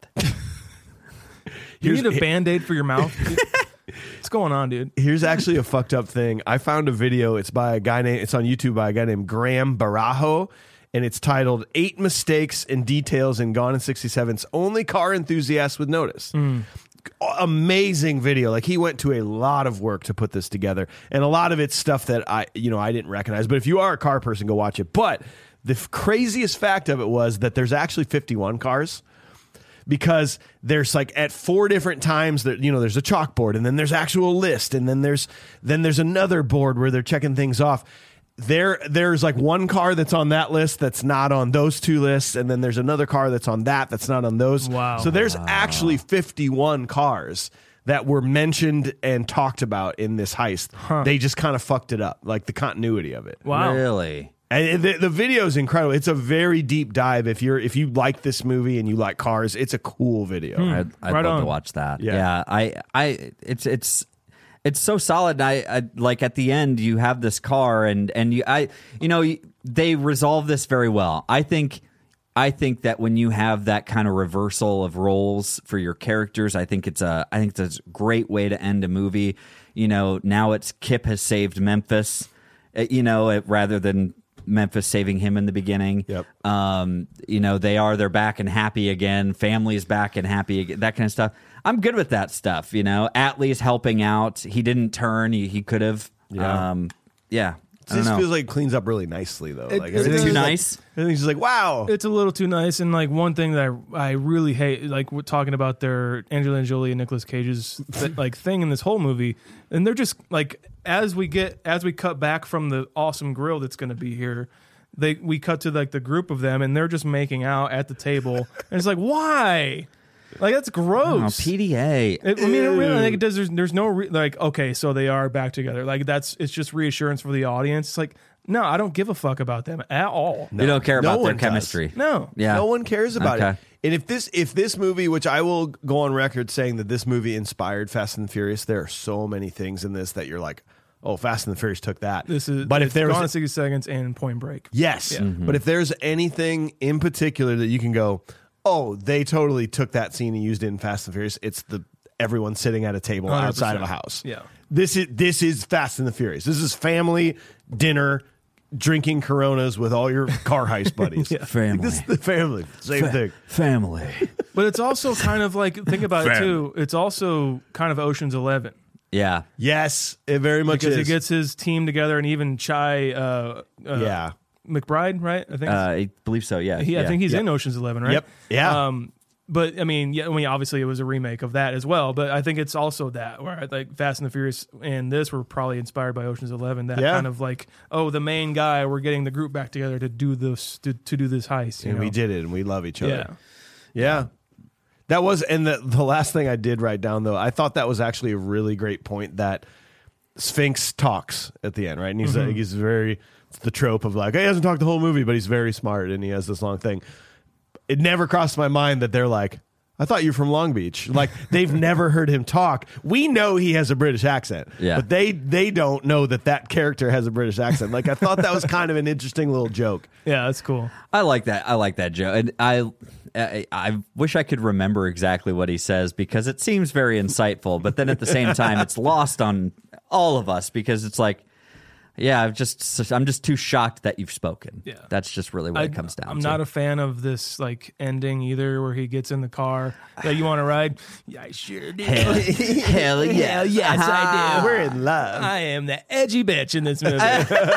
You
Here's-
need a band-aid for your mouth? What's going on, dude?
Here's actually a fucked up thing. I found a video. It's by a guy named. It's on YouTube by a guy named Graham Barajo, and it's titled Eight Mistakes and Details in Gone in sixty-seven's Only Car Enthusiast Would Notice." Amazing video. Like he went to a lot of work to put this together, and a lot of it's stuff that I, you know, I didn't recognize. But if you are a car person, go watch it. But the f- craziest fact of it was that there's actually fifty-one cars. Because there's like at four different times that you know there's a chalkboard, and then there's actual list, and then there's then there's another board where they're checking things off. There there's like one car that's on that list that's not on those two lists, and then there's another car that's on that that's not on those.
Wow.
So there's actually fifty-one cars that were mentioned and talked about in this heist. They just kind of fucked it up, like the continuity of it.
Wow.
Really?
And the, the video is incredible. It's a very deep dive. If you're if you like this movie and you like cars, it's a cool video.
I'd, I'd
Right
love
on.
to watch that.
Yeah.
Yeah. I, I, it's, it's, it's so solid. I, I like at the end you have this car and and you I you know they resolve this very well. I think I think that when you have that kind of reversal of roles for your characters, I think it's a I think it's a great way to end a movie. You know, now it's Kip has saved Memphis, uh, you know, it, rather than Memphis saving him in the beginning.
Yep.
Um, you know, they are they're back and happy again. Family's back and happy again. That kind of stuff. I'm good with that stuff. You know, Atlee's helping out. He didn't turn. He, he could have.
Yeah.
Um, yeah. I
It
don't
just
know.
feels like it cleans up really nicely though.
It-
like
it
everything's
too
does.
like-
nice?
Everything's just like wow.
It's a little too nice, and like one thing that I, I really hate, like we're talking about their Angelina Jolie and Nicolas Cage's th- like thing in this whole movie, and they're just like as we get as we cut back from the awesome grill that's going to be here, they we cut to like the group of them, and they're just making out at the table, and it's like why, like that's
Oh,
gross.
P D A.
It, I mean, it really, like it does. There's, there's no re- like. Okay, so they are back together. Like that's. It's just reassurance for the audience. It's like, no, I don't give a fuck about them at all.
You don't care
No
about their
one does.
chemistry.
No.
Yeah.
No one cares about
Okay.
it. And if this if this movie, which I will go on record saying that this movie inspired Fast and the Furious, there are so many things in this that you're like, oh, Fast and the Furious took that.
This is.
but if there
Gone in
was
sixty seconds and Point Break.
yes,
Mm-hmm.
but if there's anything in particular that you can go, oh, they totally took that scene and used it in Fast and Furious, it's the everyone sitting at a table
one hundred
outside of a
percent.
house.
Yeah.
This is this is Fast and the Furious. This is family dinner, drinking Coronas with all your car heist buddies.
Family.
This is the family. Same thing.
Family.
But it's also kind of like think about it too. It's also kind of Ocean's Eleven
Yeah.
Yes, it very much
because
is.
he gets his team together, and even Chai uh, uh,
yeah.
McBride, right? I think.
Uh, I believe so. Yeah.
he, I
yeah.
think he's
Yep.
in Ocean's Eleven, right?
Yep. Yeah.
Um, but I mean, yeah, I mean, obviously it was a remake of that as well. But I think it's also that where like Fast and the Furious and this were probably inspired by Ocean's Eleven. That
Yeah.
kind of like, oh, the main guy, we're getting the group back together to do this to, to do this heist. You
And we
know?
did it, and we love each
Yeah.
other. Yeah. That was, and the, the last thing I did write down, though, I thought that was actually a really great point that Sphinx talks at the end, right? And he's,
Mm-hmm.
uh, he's very, it's the trope of like, he hasn't talked the whole movie, but he's very smart, and he has this long thing. It never crossed my mind that they're like, I thought you were from Long Beach. Like, they've never heard him talk. We know he has a British accent,
Yeah.
but they they don't know that that character has a British accent. Like, I thought that was kind of an interesting little joke.
Yeah, that's cool.
I like that. I like that joke, and I, I, I wish I could remember exactly what he says because it seems very insightful. But then at the same time, it's lost on all of us because it's like, yeah, I've just, I'm just too shocked that you've spoken.
Yeah.
That's just really what
I,
it comes down
I'm
to.
not a fan of this like ending either, where he gets in the car. Yeah, you want to ride? Yeah, I sure do.
Hell, hell yeah.
Hell yes, I do.
We're in love.
I am the edgy bitch in this movie.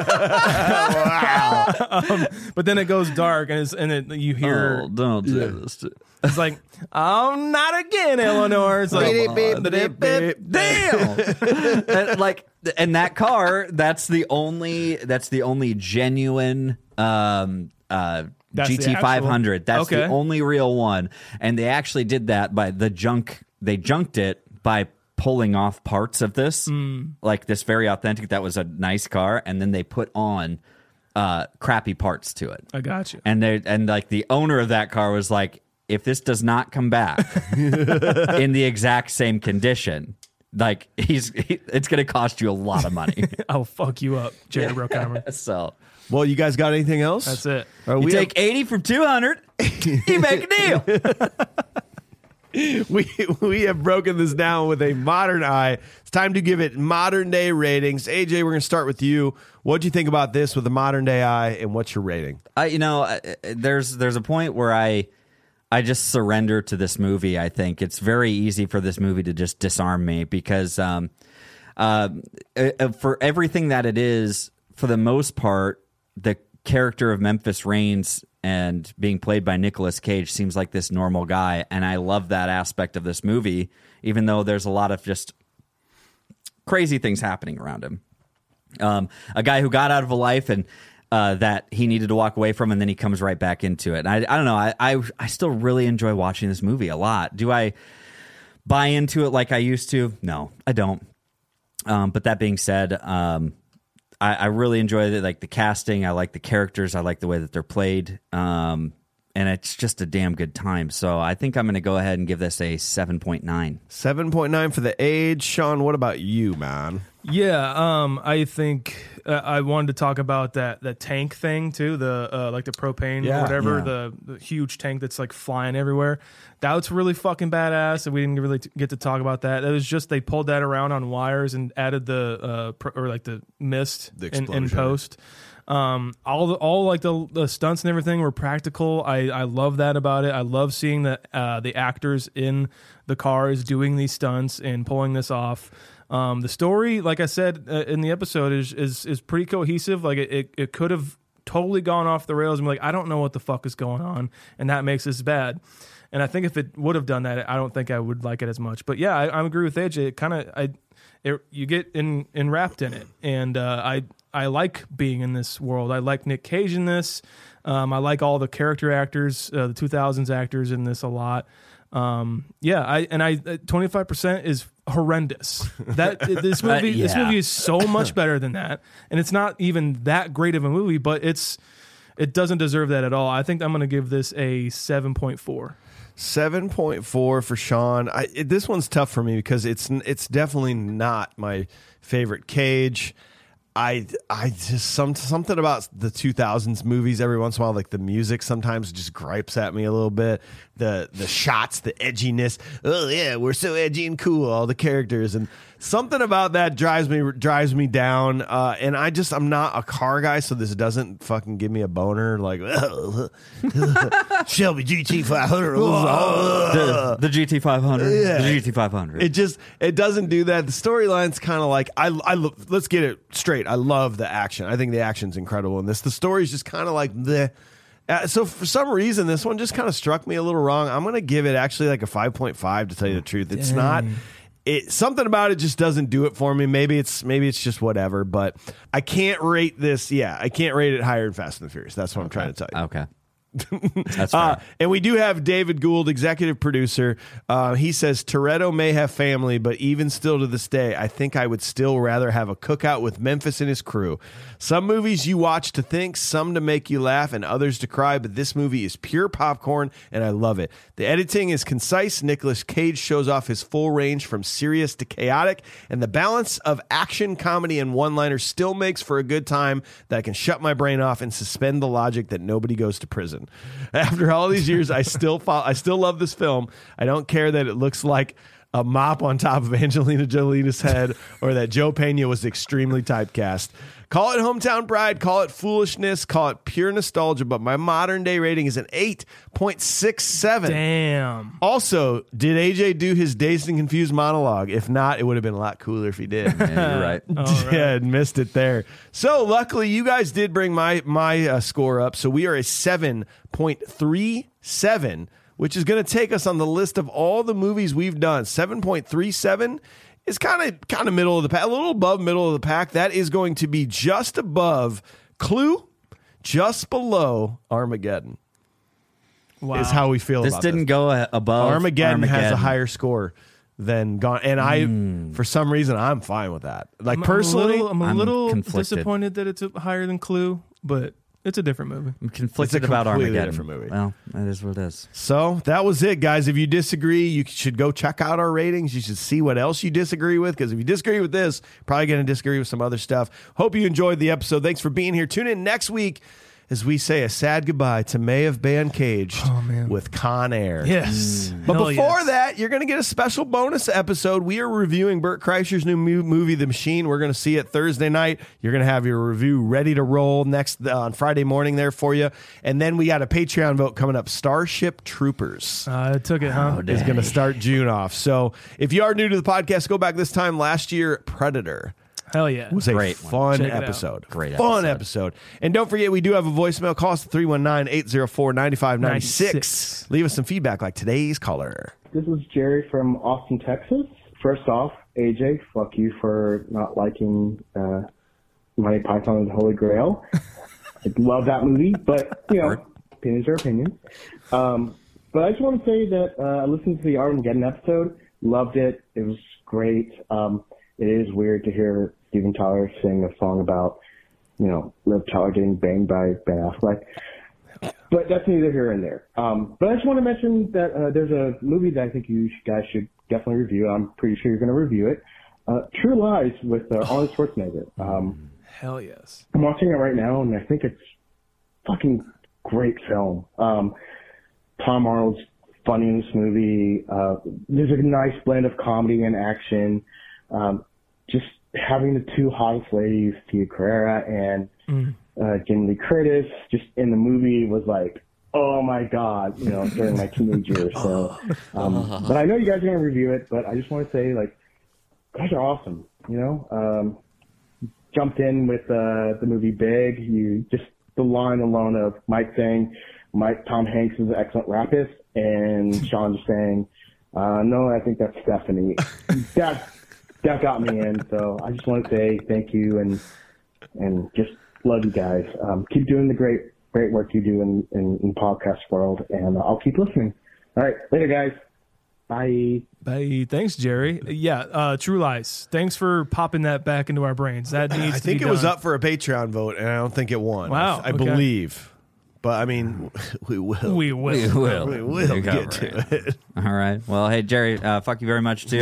um, but then it goes dark, and it's, and it, you hear
Oh, don't do this. To-
it's like, oh, not again, Eleanor. It's like,
Beep, beep, beep, beep.
damn. And, like, and that car, that's the only, that's the only genuine um, uh,
That's the
G T five hundred. That's
Okay.
the only real one. And they actually did that by the junk. They junked it by pulling off parts of this,
Mm.
like this very authentic. That was a nice car, and then they put on uh, crappy parts to it.
I got you.
And they and like the owner of that car was like, if this does not come back in the exact same condition, like he's he, it's going to cost you a lot of money.
I'll fuck you up, Jared Brockheimer.
So
Well, you guys got anything else?
That's it.
All right,
you
we
take eighty from two hundred, you make a deal.
have, we we have broken this down with a modern eye. It's time to give it modern day ratings. A J, we're going to start with you. What do you think about this with a modern day eye, and what's your rating?
I, you know, I- there's there's a point where I I just surrender to this movie. I think it's very easy for this movie to just disarm me because um, uh, uh, for everything that it is, for the most part, the character of Memphis Reigns and being played by Nicolas Cage seems like this normal guy, and I love that aspect of this movie, even though there's a lot of just crazy things happening around him. Um, a guy who got out of a life and uh, that he needed to walk away from, and then he comes right back into it. And I, I don't know. I, I, I still really enjoy watching this movie a lot. Do I buy into it like I used to? No, I don't. Um, but that being said, um, I, I really enjoy the, like the casting. I like the characters. I like the way that they're played. Um, and it's just a damn good time. So I think I'm going to go ahead and give this a seven point nine.
seven point nine for the age. Sean, what about you, man?
Yeah, um, I think uh, I wanted to talk about that that tank thing too, the uh, like the propane
Yeah,
or whatever,
yeah.
the, the huge tank that's like flying everywhere. That was really fucking badass, and we didn't really t- get to talk about that. It was just they pulled that around on wires and added the uh, pro- or like the mist
The
in, in
explosion.
post. Um, all the all like the, the stunts and everything were practical. I, I love that about it. I love seeing the uh, the actors in the cars doing these stunts and pulling this off. Um, the story, like I said uh, in the episode, is is is pretty cohesive. Like it, it, it could have totally gone off the rails and be like, I don't know what the fuck is going on, and that makes this bad. And I think if it would have done that, I don't think I would like it as much. But yeah, I, I agree with A J. It kind of I, it, you get in enwrapped in it, and uh, I I like being in this world. I like Nick Cage in this. Um, I like all the character actors, uh, the two thousands actors in this a lot. Um, yeah, I and I twenty-five percent is horrendous. That this movie, this
yeah.
movie is so much better than that, and it's not even that great of a movie, but it's it doesn't deserve that at all. I think I'm going to give this a seven point four.
seven point four for Sean. I, it, this one's tough for me because it's it's definitely not my favorite Cage. I I just some something about the two thousands movies every once in a while, like the music sometimes just gripes at me a little bit. The the shots, the edginess. Oh yeah, we're so edgy and cool, all the characters, and something about that drives me drives me down. Uh, and I just I'm not a car guy, so this doesn't fucking give me a boner. Like Shelby G T five hundred.
The, the G T five hundred.
Yeah.
The G T five hundred.
It just it doesn't do that. The storyline's kind of like I I lo- let's get it straight. I love the action. I think the action's incredible in this. The story's just kind of like the. Uh, so for some reason, this one just kind of struck me a little wrong. I'm gonna give it actually like a five point five to tell you the truth. It's not. It something about it just doesn't do it for me. Maybe it's maybe it's just whatever. But I can't rate this. Yeah, I can't rate it higher than Fast and the Furious. That's what I'm trying to tell you.
Okay. That's fair.
Uh, and we do have David Gould, executive producer. Uh, he says, Toretto may have family, but even still to this day, I think I would still rather have a cookout with Memphis and his crew. Some movies you watch to think, some to make you laugh, and others to cry, but this movie is pure popcorn, and I love it. The editing is concise. Nicolas Cage shows off his full range from serious to chaotic, and the balance of action, comedy, and one-liners still makes for a good time that I can shut my brain off and suspend the logic that nobody goes to prison. After all these years, I still follow, I still love this film. I don't care that it looks like a mop on top of Angelina Jolie's head or that Joe Pena was extremely typecast. Call it hometown pride, call it foolishness, call it pure nostalgia, but my modern day rating is an eight point six seven.
Damn.
Also, did A J do his Dazed and Confused monologue? If not, it would have been a lot cooler if he did.
Yeah, you're right.
Yeah, missed it there. So luckily, you guys did bring my my uh, score up. So we are a seven point three seven, which is going to take us on the list of all the movies we've done. seven point three seven is kind of kind of middle of the pack, a little above middle of the pack. That is going to be just above Clue, just below Armageddon.
Wow.
Is how we feel
This
about
didn't
this.
go uh, above
Armageddon, has a
Armageddon.
higher score than Gone, and I,
Hmm.
for some reason, I'm fine with that. Like
I'm,
personally,
I'm a little, I'm a
I'm
little
conflicted.
disappointed that it's higher than Clue, but it's a different movie.
I'm conflicted
It's a
about
completely
Armageddon.
different movie.
Well, that is what it is.
so that was it, guys. If you disagree, you should go check out our ratings. You should see what else you disagree with, because if you disagree with this, probably going to disagree with some other stuff. Hope you enjoyed the episode. Thanks for being here. Tune in next week as we say a sad goodbye to May have been caged
Oh, man.
with Con Air.
Yes.
But
Hell
before
yes.
that, you're going to get a special bonus episode. We are reviewing Burt Kreischer's new mu- movie, The Machine. We're going to see it Thursday night. You're going to have your review ready to roll next uh, on Friday morning there for you. And then we got a Patreon vote coming up. Starship Troopers
Uh, it took it, huh?
is going to start June off. So if you are new to the podcast, go back this time last year. Predator
Hell yeah.
was a
Great one.
fun
Check it out.
episode.
Great
fun
episode.
episode. And don't forget, we do have a voicemail. Call us at three one nine, eight zero four, nine five nine six.
ninety-six.
Leave us some feedback like today's caller.
This is Jerry from Austin, Texas. First off, A J, fuck you for not liking uh, Monty Python and the Holy Grail. I love that movie, but, you know, opinions are opinions. Um, but I just want to say that uh, I listened to the Armageddon episode, loved it. It was great. Um, it is weird to hear Steven Tyler sing a song about, you know, Liv Tyler getting banged by Ben Affleck. But that's neither here nor there. Um, but I just want to mention that uh, there's a movie that I think you guys should definitely review. I'm pretty sure you're going to review it. Uh, True Lies with uh, Arnold Schwarzenegger. Um,
Hell yes.
I'm watching it right now, and I think it's fucking great film. Um, Tom Arnold's funny in this movie. Uh, there's a nice blend of comedy and action. Um, just having the two hottest ladies, Tia Carrera and
Mm.
uh, Jamie Lee Curtis, just in the movie was like, oh my God, you know, during my teenage years. So, um, but I know you guys are going to review it, but I just want to say, like, guys are awesome, you know? Um, jumped in with uh, the movie Big. You just, the line alone of Mike saying, Mike, Tom Hanks is an excellent rapist, and Sean just saying, uh, no, I think that's Stephanie. that, that got me in. So I just want to say thank you and, and just love you guys. Um, keep doing the great, great work you do in, in, in podcast world, and I'll keep listening. All right. Later, guys. Bye.
Bye. Thanks, Jerry. Yeah, uh, True Lies. Thanks for popping that back into our brains. That needs
I
to
think
be
it was
done.
up for a Patreon vote, and I don't think it won.
Wow,
I, I
okay.
believe. But, I mean, we will.
We will.
We will.
We will
We
get
cover
to it.
All right. Well, hey, Jerry, uh, fuck you very much, too.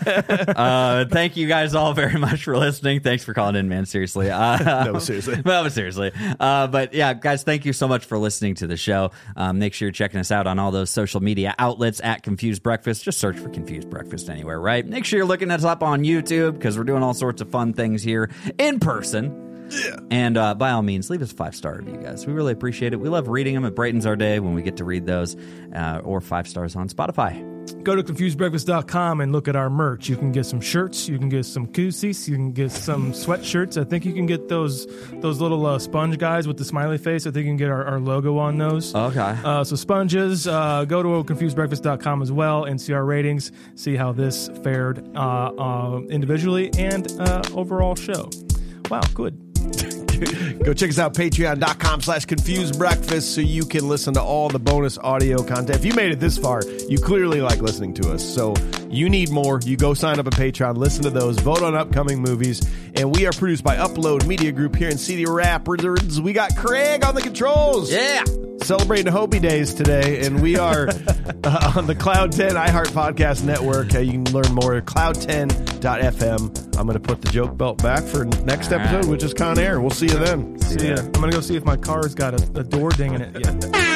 uh, thank you guys all very much for listening. Thanks for calling in, man. Seriously. Uh,
No, seriously.
no, but seriously. Uh, but yeah, guys, thank you so much for listening to the show. Um, make sure you're checking us out on all those social media outlets at Confused Breakfast. Just search for Confused Breakfast anywhere, right? Make sure you're looking us up on YouTube, because we're doing all sorts of fun things here in person. Yeah. And uh, by all means, leave us a five-star review, guys. We really appreciate it. We love reading them. It brightens our day when we get to read those, uh, or five stars on Spotify.
Go to confused breakfast dot com and look at our merch. You can get some shirts. You can get some koozies. You can get some sweatshirts. I think you can get those those little uh, sponge guys with the smiley face. I think you can get our, our logo on those.
Okay.
Uh, so sponges. Uh, go to confused breakfast dot com as well and see our ratings. See how this fared uh, uh, individually and uh, overall show. Wow, good.
Go check us out, patreon.com slash confused breakfast, so you can listen to all the bonus audio content. If you made it this far, you clearly like listening to us. So you need more. You go sign up at Patreon, listen to those, vote on upcoming movies. And we are produced by Upload Media Group here in Cedar Rapids. We got Craig on the controls.
Yeah.
Celebrating Hobie Days today, and we are uh, on the Cloud ten iHeart Podcast Network. Uh, you can learn more at cloud ten dot f m. I'm going to put the joke belt back for next
All
episode,
right.
which is Con Air. We'll see you then.
See ya. I'm gonna go see if my car's got a, a door ding in it yet.